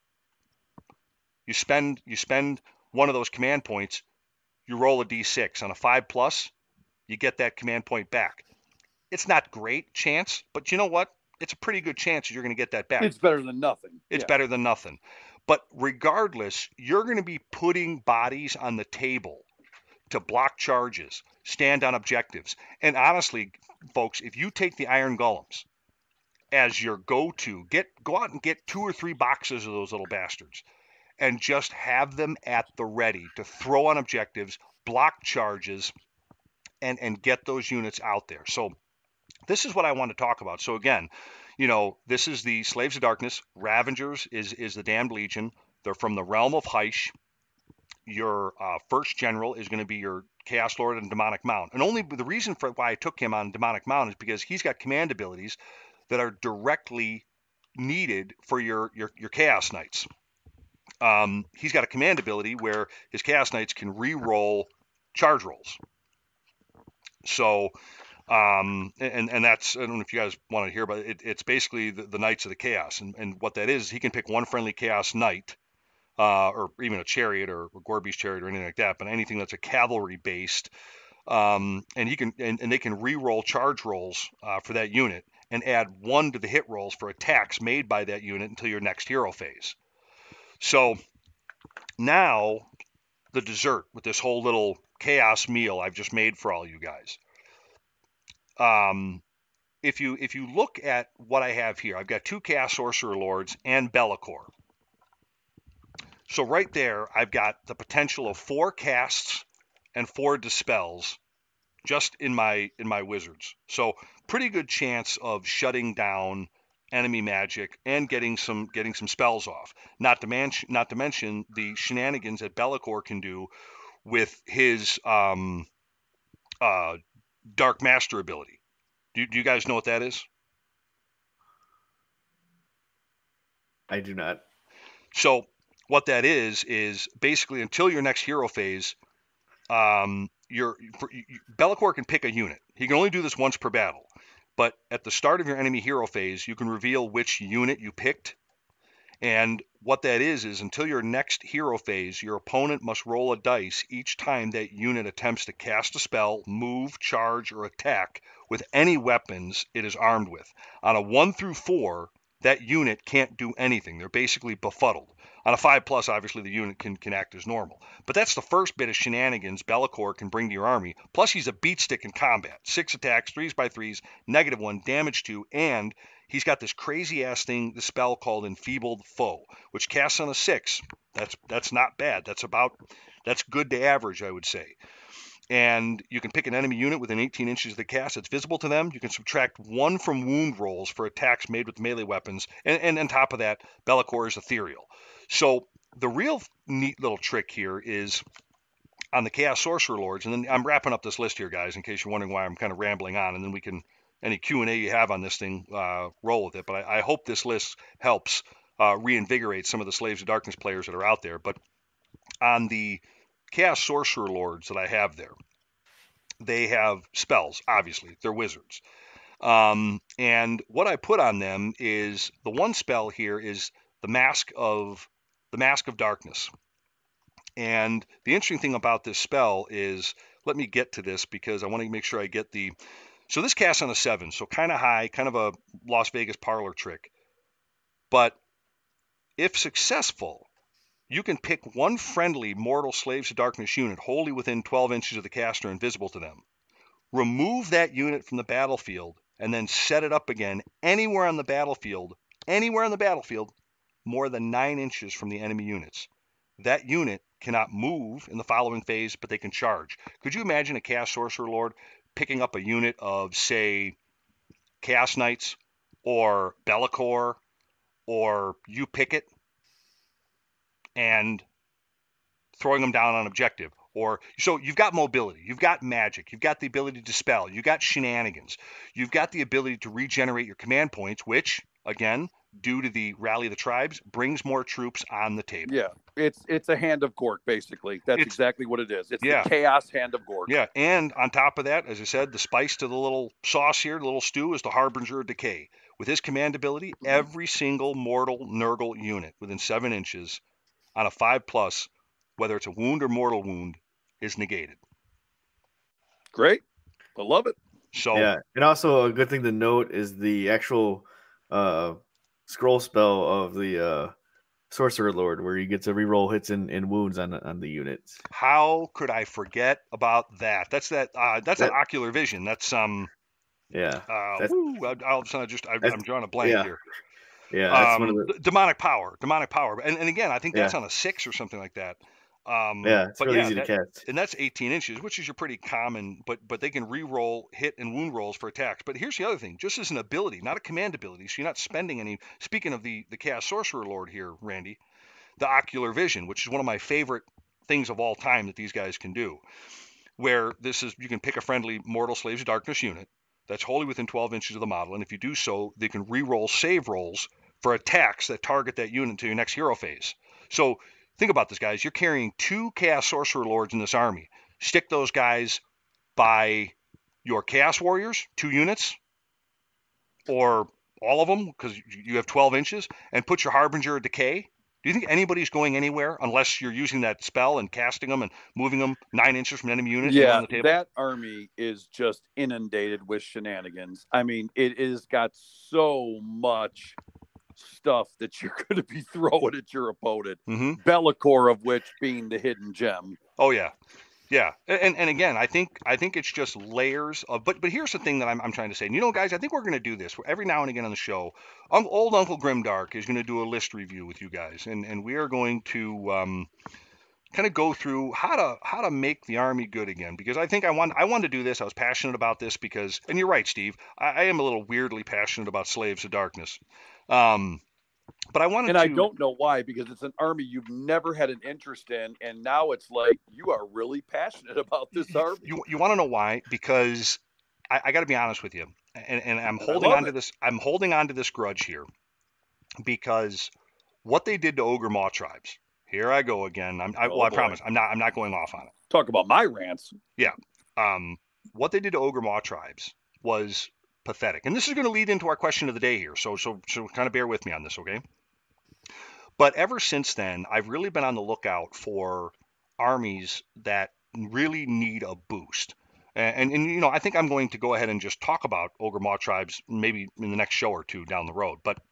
You spend you spend one of those command points, you roll a d six. On a five plus, you get that command point back. It's not great chance, but you know what? It's a pretty good chance that you're going to get that back. It's better than nothing. It's Yeah. better than nothing. But regardless, you're going to be putting bodies on the table to block charges, stand on objectives. And honestly, folks, if you take the Iron Golems as your go-to, get go out and get two or three boxes of those little bastards and just have them at the ready to throw on objectives, block charges, and, and get those units out there. So this is what I want to talk about. So again, you know, this is the Slaves of Darkness. Ravengers is, is the Damned Legion. They're from the realm of Hysh. Your uh, first general is going to be your Chaos Lord and Demonic Mount. And only the reason for why I took him on Demonic Mount is because he's got command abilities that are directly needed for your, your, your Chaos Knights. Um, he's got a command ability where his Chaos Knights can re-roll charge rolls. So, um, and, and that's, I don't know if you guys want to hear about it, it's basically the, the Knights of the Chaos. And, and what that is, he can pick one friendly Chaos Knight, Uh, or even a chariot or, or Gorby's chariot or anything like that, but anything that's a cavalry based, um, and he can and, and they can re-roll charge rolls uh, for that unit and add one to the hit rolls for attacks made by that unit until your next hero phase. So now the dessert with this whole little chaos meal I've just made for all you guys. Um, if you if you look at what I have here, I've got two Chaos Sorcerer Lords and Be'lakor. So right there, I've got the potential of four casts and four dispels just in my in my wizards. So pretty good chance of shutting down enemy magic and getting some getting some spells off. Not to mention not to mention the shenanigans that Be'lakor can do with his um, uh, Dark Master ability. Do, do you guys know what that is? I do not. So what that is, is basically until your next hero phase, um, your Be'lakor can pick a unit. He can only do this once per battle. But at the start of your enemy hero phase, you can reveal which unit you picked. And what that is, is until your next hero phase, your opponent must roll a dice each time that unit attempts to cast a spell, move, charge, or attack with any weapons it is armed with. On a one through four, that unit can't do anything. They're basically befuddled. On a five plus, obviously the unit can, can act as normal. But that's the first bit of shenanigans Be'lakor can bring to your army. Plus he's a beat stick in combat. Six attacks, threes by threes, negative one, damage two, and he's got this crazy ass thing, the spell called Enfeebled Foe, which casts on a six. That's that's not bad. That's about that's good to average, I would say. And you can pick an enemy unit within eighteen inches of the cast that's visible to them. You can subtract one from wound rolls for attacks made with melee weapons. And, and on top of that, Be'lakor is ethereal. So the real neat little trick here is on the Chaos Sorcerer Lords. And then I'm wrapping up this list here, guys, in case you're wondering why I'm kind of rambling on. And then we can, any Q and A you have on this thing, uh, roll with it. But I, I hope this list helps uh, reinvigorate some of the Slaves of Darkness players that are out there. But on the Chaos Sorcerer Lords that I have there, they have spells, obviously. They're wizards. Um, and what I put on them is, the one spell here is the Mask of the Mask of Darkness. And the interesting thing about this spell is, let me get to this because I want to make sure I get the, so this casts on a seven, so kind of high, kind of a Las Vegas parlor trick. But if successful, you can pick one friendly mortal Slaves of Darkness unit wholly within twelve inches of the caster, invisible to them. Remove that unit from the battlefield and then set it up again anywhere on the battlefield, anywhere on the battlefield, more than nine inches from the enemy units. That unit cannot move in the following phase, but they can charge. Could you imagine a Chaos Sorcerer Lord picking up a unit of, say, Chaos Knights or Be'lakor, or you pick it, and throwing them down on objective? Or so you've got mobility, you've got magic, you've got the ability to dispel, you've got shenanigans, you've got the ability to regenerate your command points, which, again, due to the Rally of the Tribes, brings more troops on the table. Yeah, it's it's a Hand of Gork, basically. That's It's- exactly what it is. It's yeah. the Chaos Hand of Gork. Yeah, and on top of that, as I said, the spice to the little sauce here, the little stew, is the Harbinger of Decay. With his command ability, Mhm. every single mortal Nurgle unit within seven inches on a five plus, whether it's a wound or mortal wound, is negated. Great. I love it. So Yeah, and also a good thing to note is the actual uh, scroll spell of the uh, Sorcerer Lord, where you get to reroll hits and, and wounds on on the units. how could I forget about that? That's that. Uh, that's an That- ocular vision. That's um. Yeah, Uh, That's- woo, I, all of a sudden, I just I, That's- I'm drawing a blank yeah. here. yeah, that's Um, one of the d- demonic power, demonic power, and and again, I think that's Yeah. on a six or something like that. Um, yeah. It's but really yeah, easy that- to cast. and that's eighteen inches, which is your pretty common, but but they can re-roll hit and wound rolls for attacks. But here's the other thing, just as an ability, not a command ability, so you're not spending any. Speaking of the the Chaos Sorcerer Lord here, Randy, the ocular vision, which is one of my favorite things of all time that these guys can do, where this is, you can pick a friendly mortal Slaves of Darkness unit that's wholly within twelve inches of the model, and if you do so, they can re-roll save rolls for attacks that target that unit to your next hero phase. So think about this, guys. You're carrying two Chaos Sorcerer Lords in this army. Stick those guys by your Chaos Warriors, two units, or all of them, because you have twelve inches, and put your Harbinger of Decay. Do you think anybody's going anywhere unless you're using that spell and casting them and moving them nine inches from an enemy unit and Yeah, on the table? that army is just inundated with shenanigans. I mean, it has got so much stuff that you're going to be throwing at your opponent. hmm Be'lakor, of which being the hidden gem. Oh yeah, yeah. And and again, I think I think it's just layers of. But but here's the thing that I'm I'm trying to say. And you know, guys, I think we're going to do this every now and again on the show. Um, old Uncle Grimdark is going to do a list review with you guys, and and we are going to um, kind of go through how to how to make the army good again. Because I think I want I wanted to do this. I was passionate about this because, and you're right, Steve. I, I am a little weirdly passionate about Slaves of Darkness. Um, but I wanted And to. I don't know why, because it's an army you've never had an interest in, and now it's like you are really passionate about this army. You you want to know why? Because I, I got to be honest with you, and, and I'm I holding love on to it. this. I'm holding on to this grudge here because what they did to Ogre Maw tribes. Here I go again. I'm, I, Oh, well, I boy. promise I'm not. I'm not going off on it. Talk about my rants. Um, what they did to Ogre Maw tribes was pathetic, and this is going to lead into our question of the day here. So so so kind of bear with me on this, okay? But ever since then, I've really been on the lookout for armies that really need a boost. And, and, and, you know, I think I'm going to go ahead and just talk about Ogre Maw tribes maybe in the next show or two down the road. But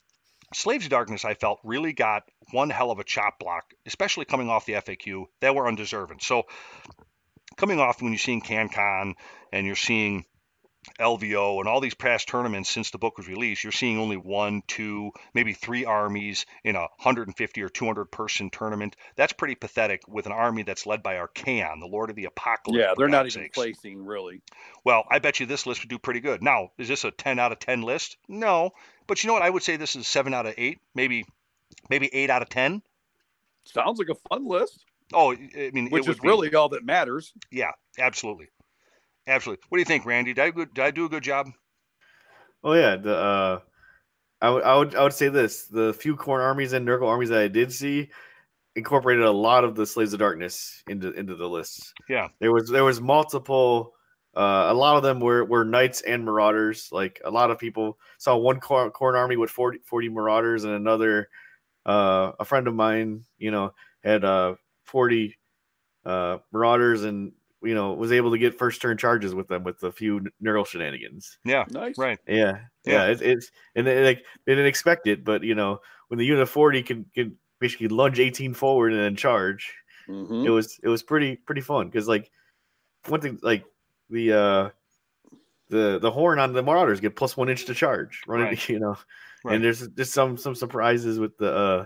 Slaves of Darkness, I felt, really got one hell of a chop block, especially coming off the F A Q. They were undeserving. So coming off when you're seeing CanCon and you're seeing L V O and all these past tournaments since the book was released, you're seeing only one, two, maybe three armies in a one hundred fifty or two hundred person tournament. That's pretty pathetic with an army that's led by Archaon, the Lord of the Apocalypse. Yeah, they're not even sakes. placing, really. Well, I bet you this list would do pretty good. Now, is this a ten out of ten list? No. But you know what? I would say this is seven out of eight, maybe maybe eight out of ten. Sounds like a fun list. Oh, I mean, which it would is be, really all that matters. Yeah, absolutely. Absolutely. What do you think, Randy? Did I, did I do a good job? Oh yeah, the uh, I would I would I would say this: the few Khorne armies and Nurgle armies that I did see incorporated a lot of the Slaves of Darkness into into the lists. Yeah, there was there was multiple. Uh, a lot of them were, were knights and marauders. Like a lot of people saw one Khorne, Khorne army with forty, forty marauders, and another. Uh, a friend of mine, you know, had uh, forty uh, marauders and. You know, was able to get first turn charges with them with a few Nurgle shenanigans. Yeah, nice. Right. Yeah, yeah. yeah. It's, it's and they, like they didn't expect it, but you know, when the unit of forty can can basically lunge eighteen forward and then charge, mm-hmm. it was it was pretty pretty fun because like one thing like the uh the the horn on the Marauders get plus one inch to charge running, right. you know, right. and there's just some some surprises with the uh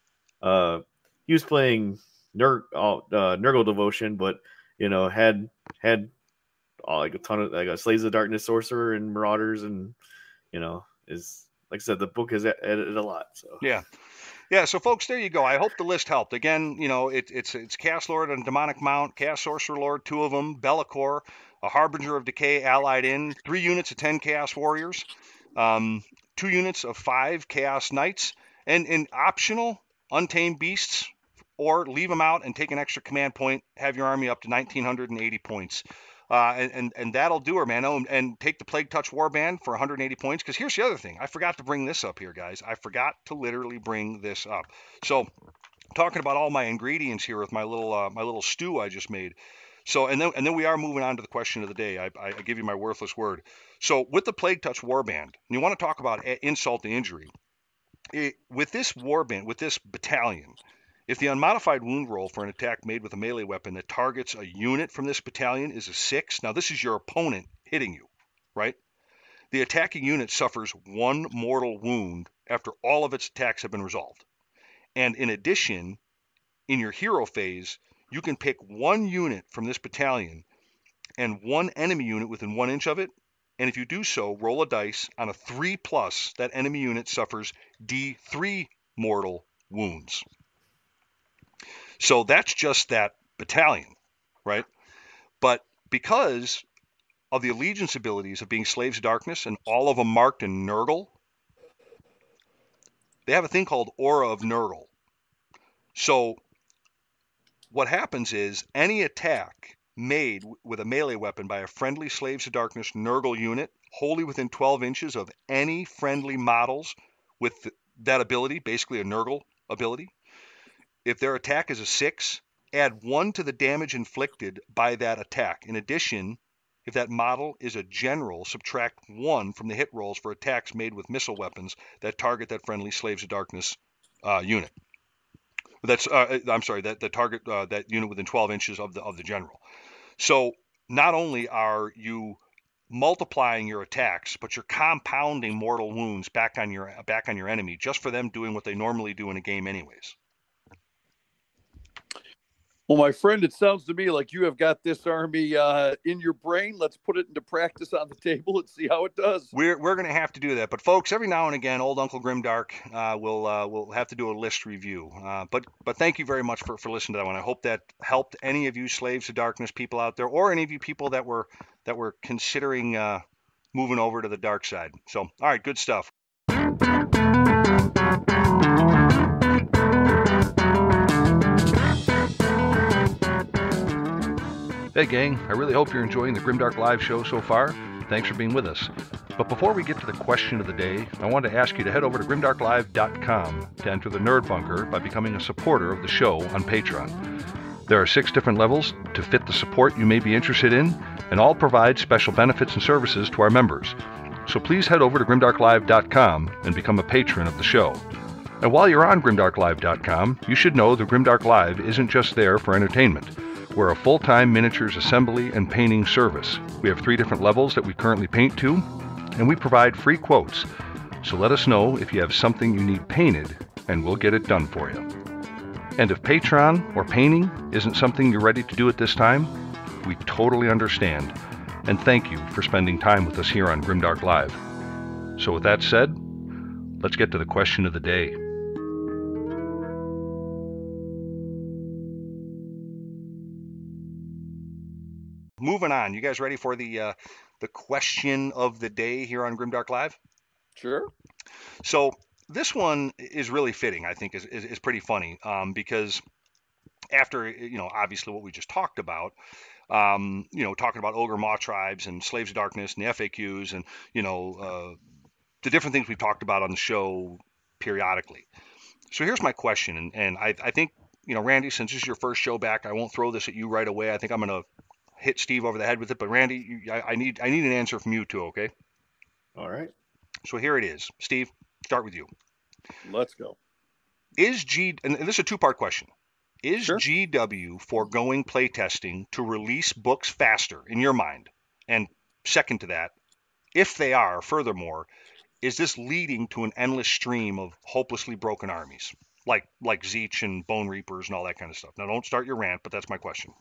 uh he was playing Nur uh, Nurgle Devotion, but. You know, had had uh, like a ton of like a Slaves of Darkness sorcerer and marauders, and you know, is like I said, the book has edited a lot. So yeah, yeah. So folks, there you go. I hope the list helped. Again, you know, it, it's it's Chaos Lord and Demonic Mount, Chaos Sorcerer Lord, two of them, Be'lakor, a Harbinger of Decay allied in, three units of ten Chaos Warriors, um, two units of five Chaos Knights, and and optional Untamed Beasts. Or leave them out and take an extra command point, have your army up to nineteen eighty points. Uh, and, and, and that'll do her, man. Oh, and take the Plague Touch Warband for one hundred eighty points. Because here's the other thing. I forgot to bring this up here, guys. I forgot to literally bring this up. So talking about all my ingredients here with my little uh, my little stew I just made. So and then and then we are moving on to the question of the day. I, I give you my worthless word. So with the Plague Touch Warband, and you want to talk about insult to injury. It, with this warband, with this battalion, if the unmodified wound roll for an attack made with a melee weapon that targets a unit from this battalion is a six, now this is your opponent hitting you, right? The attacking unit suffers one mortal wound after all of its attacks have been resolved. And in addition, in your hero phase, you can pick one unit from this battalion and one enemy unit within one inch of it. And if you do so, roll a dice. On a three plus, that enemy unit suffers D three mortal wounds. So that's just that battalion, right? But because of the allegiance abilities of being Slaves of Darkness and all of them marked in Nurgle, they have a thing called Aura of Nurgle. So what happens is any attack made with a melee weapon by a friendly Slaves of Darkness Nurgle unit wholly within twelve inches of any friendly models with that ability, basically a Nurgle ability, if their attack is a six, add one to the damage inflicted by that attack. In addition, if that model is a general, subtract one from the hit rolls for attacks made with missile weapons that target that friendly Slaves of Darkness uh, unit. That's uh, I'm sorry, that the target uh, that unit within twelve inches of the of the general. So not only are you multiplying your attacks, but you're compounding mortal wounds back on your back on your enemy just for them doing what they normally do in a game, anyways. Well, my friend, it sounds to me like you have got this army uh, in your brain. Let's put it into practice on the table and see how it does. We're we're going to have to do that. But folks, every now and again, old Uncle Grimdark uh, will uh, will have to do a list review. Uh, but but thank you very much for, for listening to that one. I hope that helped any of you Slaves of Darkness people out there, or any of you people that were that were considering uh, moving over to the dark side. So, all right, good stuff. Hey gang, I really hope you're enjoying the Grimdark Live show so far. Thanks for being with us. But before we get to the question of the day, I want to ask you to head over to grimdark live dot com to enter the Nerd Bunker by becoming a supporter of the show on Patreon. There are six different levels to fit the support you may be interested in, and all provide special benefits and services to our members. So please head over to grimdark live dot com and become a patron of the show. And while you're on grimdark live dot com, you should know that Grimdark Live isn't just there for entertainment. We're a full-time miniatures assembly and painting service. We have three different levels that we currently paint to, and we provide free quotes. So let us know if you have something you need painted, and we'll get it done for you. And if Patreon or painting isn't something you're ready to do at this time, we totally understand. And thank you for spending time with us here on Grimdark Live. So with that said, let's get to the question of the day. Moving on, you guys ready for the uh, the question of the day here on Grimdark Live? Sure. So this one is really fitting, I think, is, is, is pretty funny um, because after, you know, obviously what we just talked about, um, you know, talking about Ogre Maw tribes and Slaves of Darkness and the F A Qs and, you know, uh, the different things we've talked about on the show periodically. So here's my question, and, and I, I think, you know, Randy, since this is your first show back, I won't throw this at you right away. I think I'm going to hit Steve over the head with it, but Randy, you, I, I need I need an answer from you too, okay? All right. So here it is. Steve, start with you. Let's go. Is G, and this is a two-part question. Is Sure. G W foregoing playtesting to release books faster, in your mind? And second to that, if they are, furthermore, is this leading to an endless stream of hopelessly broken armies, like like Zeech and Bone Reapers and all that kind of stuff? Now, don't start your rant, but that's my question.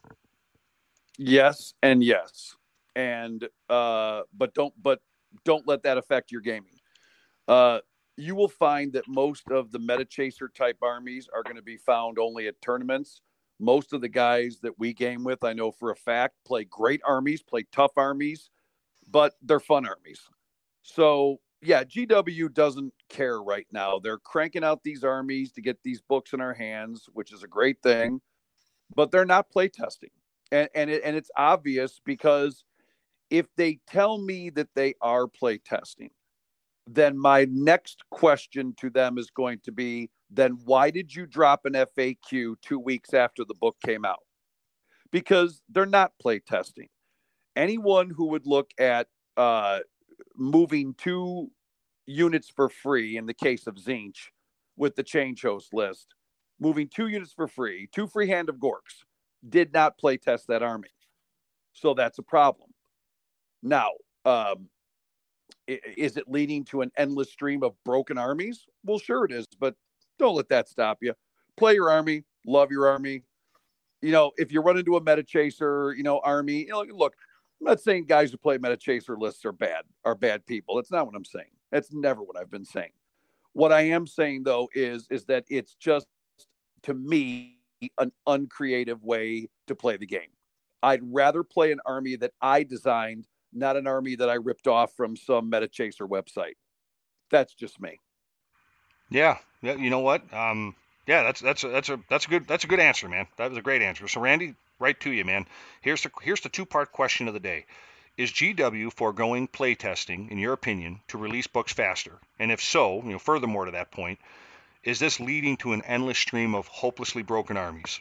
Yes and yes, and uh, but don't but don't let that affect your gaming. Uh, you will find that most of the meta chaser type armies are going to be found only at tournaments. Most of the guys that we game with, I know for a fact, play great armies, play tough armies, but they're fun armies. So yeah, G W doesn't care right now. They're cranking out these armies to get these books in our hands, which is a great thing, but they're not play testing. And and, it, and it's obvious, because if they tell me that they are play testing, then my next question to them is going to be, then why did you drop an F A Q two weeks after the book came out? Because they're not play testing. Anyone who would look at uh, moving two units for free, in the case of Zeech with the Change Host list, moving two units for free, two free Hand of Gorks, did not play test that army. So that's a problem. Now, um, is it leading to an endless stream of broken armies? Well, sure it is, but don't let that stop you. Play your army, love your army. You know, if you run into a meta chaser, you know, army, you know, look, I'm not saying guys who play meta chaser lists are bad, are bad people. That's not what I'm saying. That's never what I've been saying. What I am saying, though, is, is that it's just, to me, an uncreative way to play the game. I'd rather play an army that I designed, not an army that I ripped off from some meta chaser website. That's just me. Yeah, yeah. You know what? Um, yeah, that's that's a, that's a that's a good that's a good answer, man. That was a great answer. So, Randy, right to you, man. Here's the here's the two part question of the day: is G W foregoing playtesting, in your opinion, to release books faster? And if so, you know, furthermore to that point, is this leading to an endless stream of hopelessly broken armies?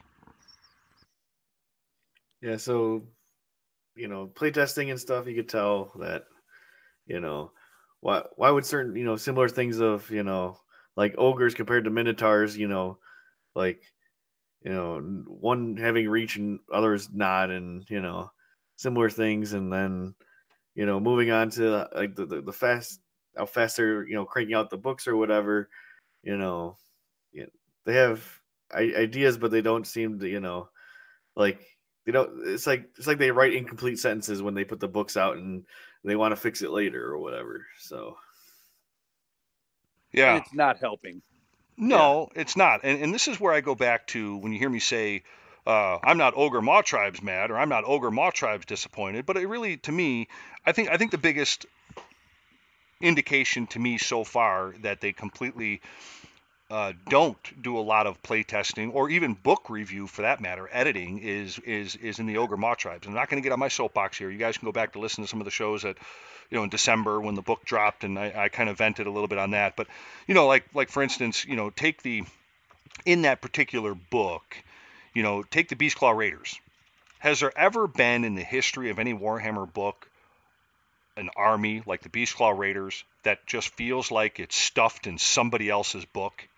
Yeah, so, you know, playtesting and stuff, you could tell that, you know, why why would certain, you know, similar things of, you know, like ogres compared to minotaurs, you know, like, you know, one having reach and others not, and, you know, similar things. And then, you know, moving on to like the, the, the fast, how fast they're, you know, cranking out the books or whatever, you know, you know they have ideas, but they don't seem to, you know, like, they don't, it's like, it's like they write incomplete sentences when they put the books out and they want to fix it later or whatever. So, yeah, and it's not helping. No, yeah. It's not. And, and this is where I go back to when you hear me say, uh, I'm not Ogre Maw Tribes mad, or I'm not Ogre Maw Tribes disappointed. But it really, to me, I think, I think the biggest indication to me so far that they completely uh, don't do a lot of playtesting, or even book review for that matter, editing, is is is in the Ogre Maw Tribes. I'm not going to get on my soapbox here. You guys can go back to listen to some of the shows that, you know, in December when the book dropped, and I, I kind of vented a little bit on that. But, you know, like like for instance, you know, take the, in that particular book, you know, take the Beastclaw Raiders. Has there ever been in the history of any Warhammer book an army like the Beastclaw Raiders that just feels like it's stuffed in somebody else's book.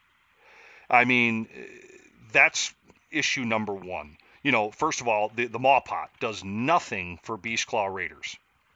I mean, that's issue number one. You know, first of all, the, the Maw Pot does nothing for Beastclaw Raiders.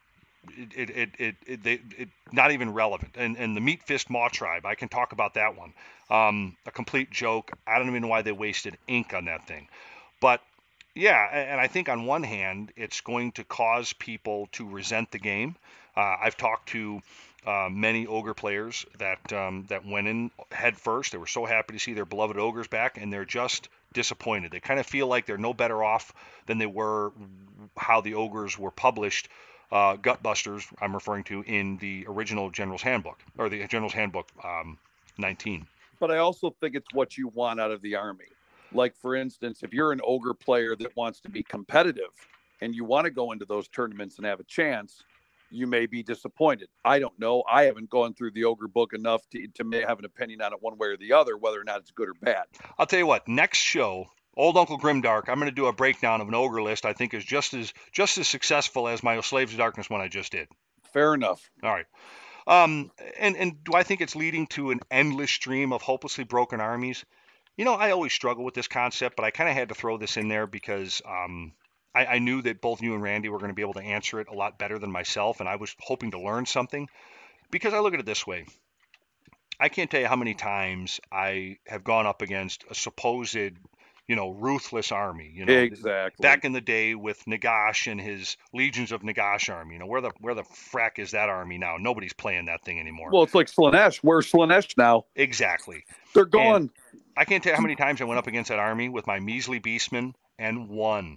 It, it, it, it, they, it, not even relevant. And, and the Meat Fist Maw Tribe, I can talk about that one. Um, a complete joke. I don't even know why they wasted ink on that thing. But yeah, and I think on one hand, it's going to cause people to resent the game. Uh, I've talked to uh, many ogre players that um, that went in head first. They were so happy to see their beloved ogres back, and they're just disappointed. They kind of feel like they're no better off than they were how the ogres were published, uh, Gutbusters, I'm referring to, in the original General's Handbook, or the General's Handbook um, nineteen. But I also think it's what you want out of the army. Like, for instance, if you're an ogre player that wants to be competitive and you want to go into those tournaments and have a chance, you may be disappointed. I don't know. I haven't gone through the ogre book enough to, to have an opinion on it one way or the other, whether or not it's good or bad. I'll tell you what, next show, Old Uncle Grimdark, I'm going to do a breakdown of an ogre list I think is just as just as successful as my Slaves of Darkness one I just did. Fair enough. All right. Um, and, and do I think it's leading to an endless stream of hopelessly broken armies? You know, I always struggle with this concept, but I kind of had to throw this in there because um, I, I knew that both you and Randy were going to be able to answer it a lot better than myself, and I was hoping to learn something. Because I look at it this way. I can't tell you how many times I have gone up against a supposed, you know, ruthless army. You know, exactly. Back in the day with Nagash and his Legions of Nagash army. You know, where the where the frack is that army now? Nobody's playing that thing anymore. Well, it's like Slaanesh. Where's Slaanesh now? Exactly. They're gone. And I can't tell you how many times I went up against that army with my measly beastmen and won.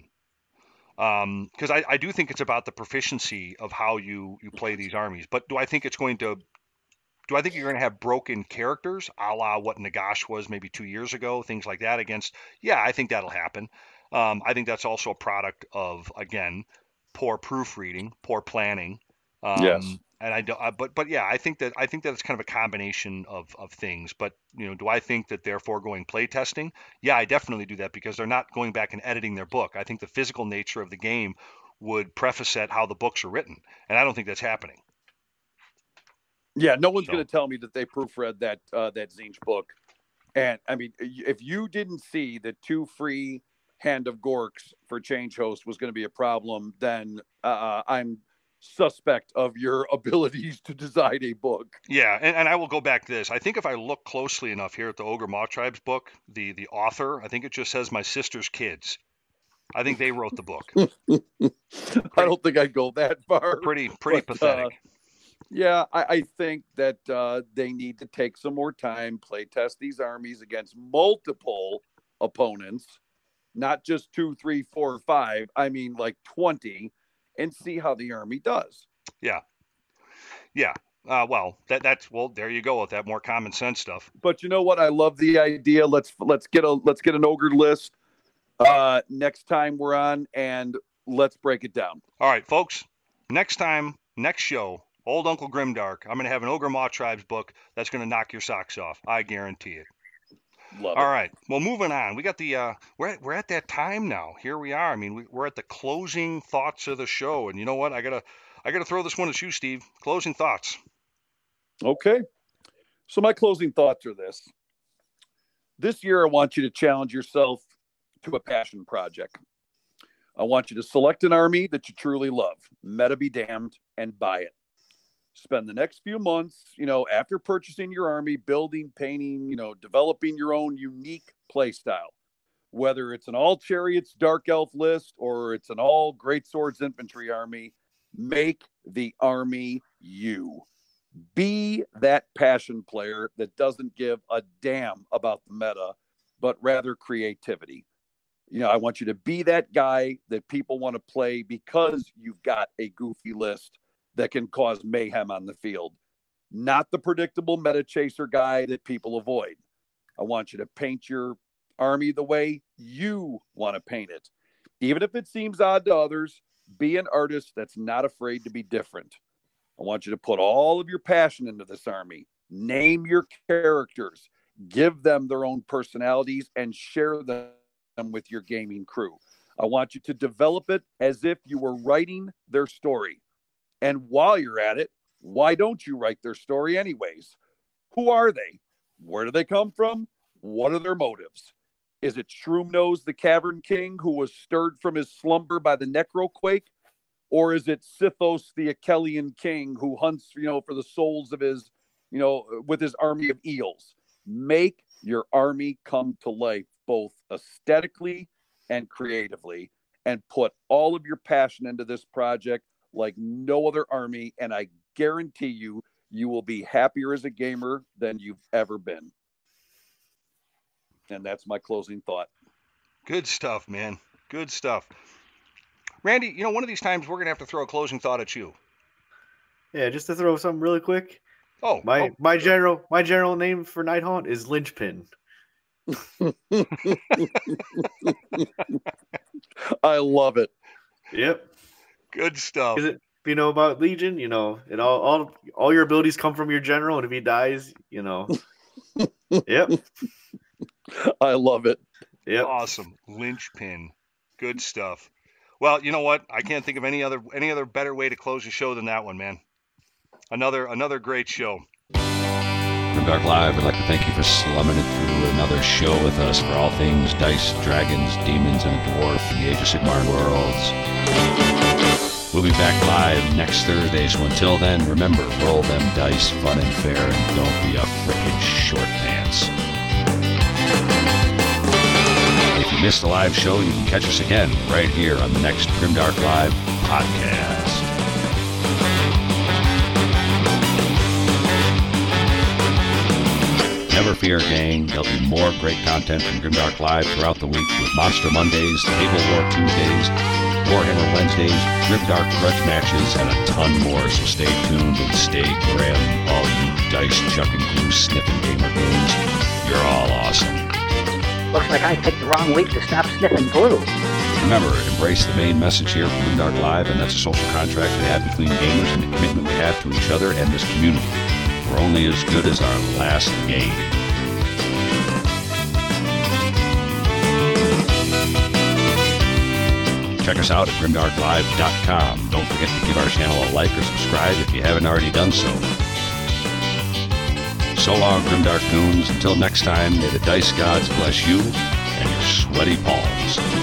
Um, because I, I do think it's about the proficiency of how you, you play these armies. But do I think it's going to do I think you're going to have broken characters, a la what Nagash was maybe two years ago, things like that against? Yeah, I think that'll happen. Um, I think that's also a product of, again, poor proofreading, poor planning. Um, yes. And I don't, but but yeah, I think that I think that it's kind of a combination of of things. But you know, do I think that they're foregoing play testing? Yeah, I definitely do that because they're not going back and editing their book. I think the physical nature of the game would preface at how the books are written, and I don't think that's happening. Yeah, no one's So. going to tell me that they proofread that uh, that Tzeentch book. And I mean, if you didn't see that two free Hand of Gorks for Change Host was going to be a problem, then uh, I'm suspect of your abilities to design a book. Yeah, and, and I will go back to this. I think if I look closely enough here at the Ogre Maw Tribes book, the the author, I think it just says my sister's kids. I think they wrote the book. I don't think I'd go that far. Pretty pretty but, pathetic. Uh, yeah, I, I think that uh, they need to take some more time, play test these armies against multiple opponents, not just two, three, four, five. I mean, like twenty. And see how the army does. Yeah, yeah. Uh, well, that that's well. There you go with that more common sense stuff. But you know what? I love the idea. Let's let's get a let's get an ogre list uh, next time we're on, and let's break it down. All right, folks. Next time, next show, Old Uncle Grimdark. I'm going to have an Ogre Maw Tribes book that's going to knock your socks off. I guarantee it. Love All it. right. Well, moving on. We got the uh, we're at, we're at that time now. Here we are. I mean, we, we're at the closing thoughts of the show, and you know what? I gotta I gotta throw this one at you, Steve. Closing thoughts. Okay. So my closing thoughts are this. This year, I want you to challenge yourself to a passion project. I want you to select an army that you truly love, meta be damned, and buy it. Spend the next few months, you know, after purchasing your army, building, painting, you know, developing your own unique play style. Whether it's an all chariots dark elf list or it's an all great swords infantry army, make the army you. Be that passion player that doesn't give a damn about the meta, but rather creativity. You know, I want you to be that guy that people want to play because you've got a goofy list that can cause mayhem on the field. Not the predictable meta chaser guy that people avoid. I want you to paint your army the way you want to paint it. Even if it seems odd to others, be an artist that's not afraid to be different. I want you to put all of your passion into this army. Name your characters. Give them their own personalities and share them with your gaming crew. I want you to develop it as if you were writing their story. And while you're at it, why don't you write their story anyways? Who are they? Where do they come from? What are their motives? Is it Shroomnose, the Cavern King, who was stirred from his slumber by the Necroquake? Or is it Sithos, the Achelian King, who hunts, you know, for the souls of his, you know, with his army of eels? Make your army come to life, both aesthetically and creatively, and put all of your passion into this project like no other army. And I guarantee you, you will be happier as a gamer than you've ever been. And that's my closing thought. Good stuff, man. Good stuff. Randy, you know, one of these times we're going to have to throw a closing thought at you. Yeah, just to throw something really quick. Oh, my oh, my general my general name for Nighthaunt is Lynchpin. I love it. Yep. Good stuff. Is it, you know about Legion, you know, it all all all your abilities come from your general, and if he dies, you know. Yep. I love it. Yep. Awesome. Lynchpin. Good stuff. Well, you know what? I can't think of any other any other better way to close the show than that one, man. Another another great show. Grimdark Live would like to thank you for slumming it through another show with us for all things dice, dragons, demons, and a dwarf in the Age of Sigmar worlds. We'll be back live next Thursday, so until then, remember, roll them dice fun and fair, and don't be a frickin' short pants. If you missed the live show, you can catch us again right here on the next Grimdark Live podcast. Never fear, gang. There'll be more great content from Grimdark Live throughout the week with Monster Mondays, Table War Tuesdays, Warhammer Wednesdays, Grimdark Grudge matches, and a ton more. So stay tuned and stay grim, all you dice chucking, glue sniffing gamer games. You're all awesome. Looks like I picked the wrong week to stop sniffing glue. Remember, embrace the main message here from Grimdark Live, and that's a social contract we have between gamers and the commitment we have to each other and this community. We're only as good as our last game. Check us out at grimdark live dot com. Don't forget to give our channel a like or subscribe if you haven't already done so. So long, Grimdark Goons. Until next time, may the dice gods bless you and your sweaty palms.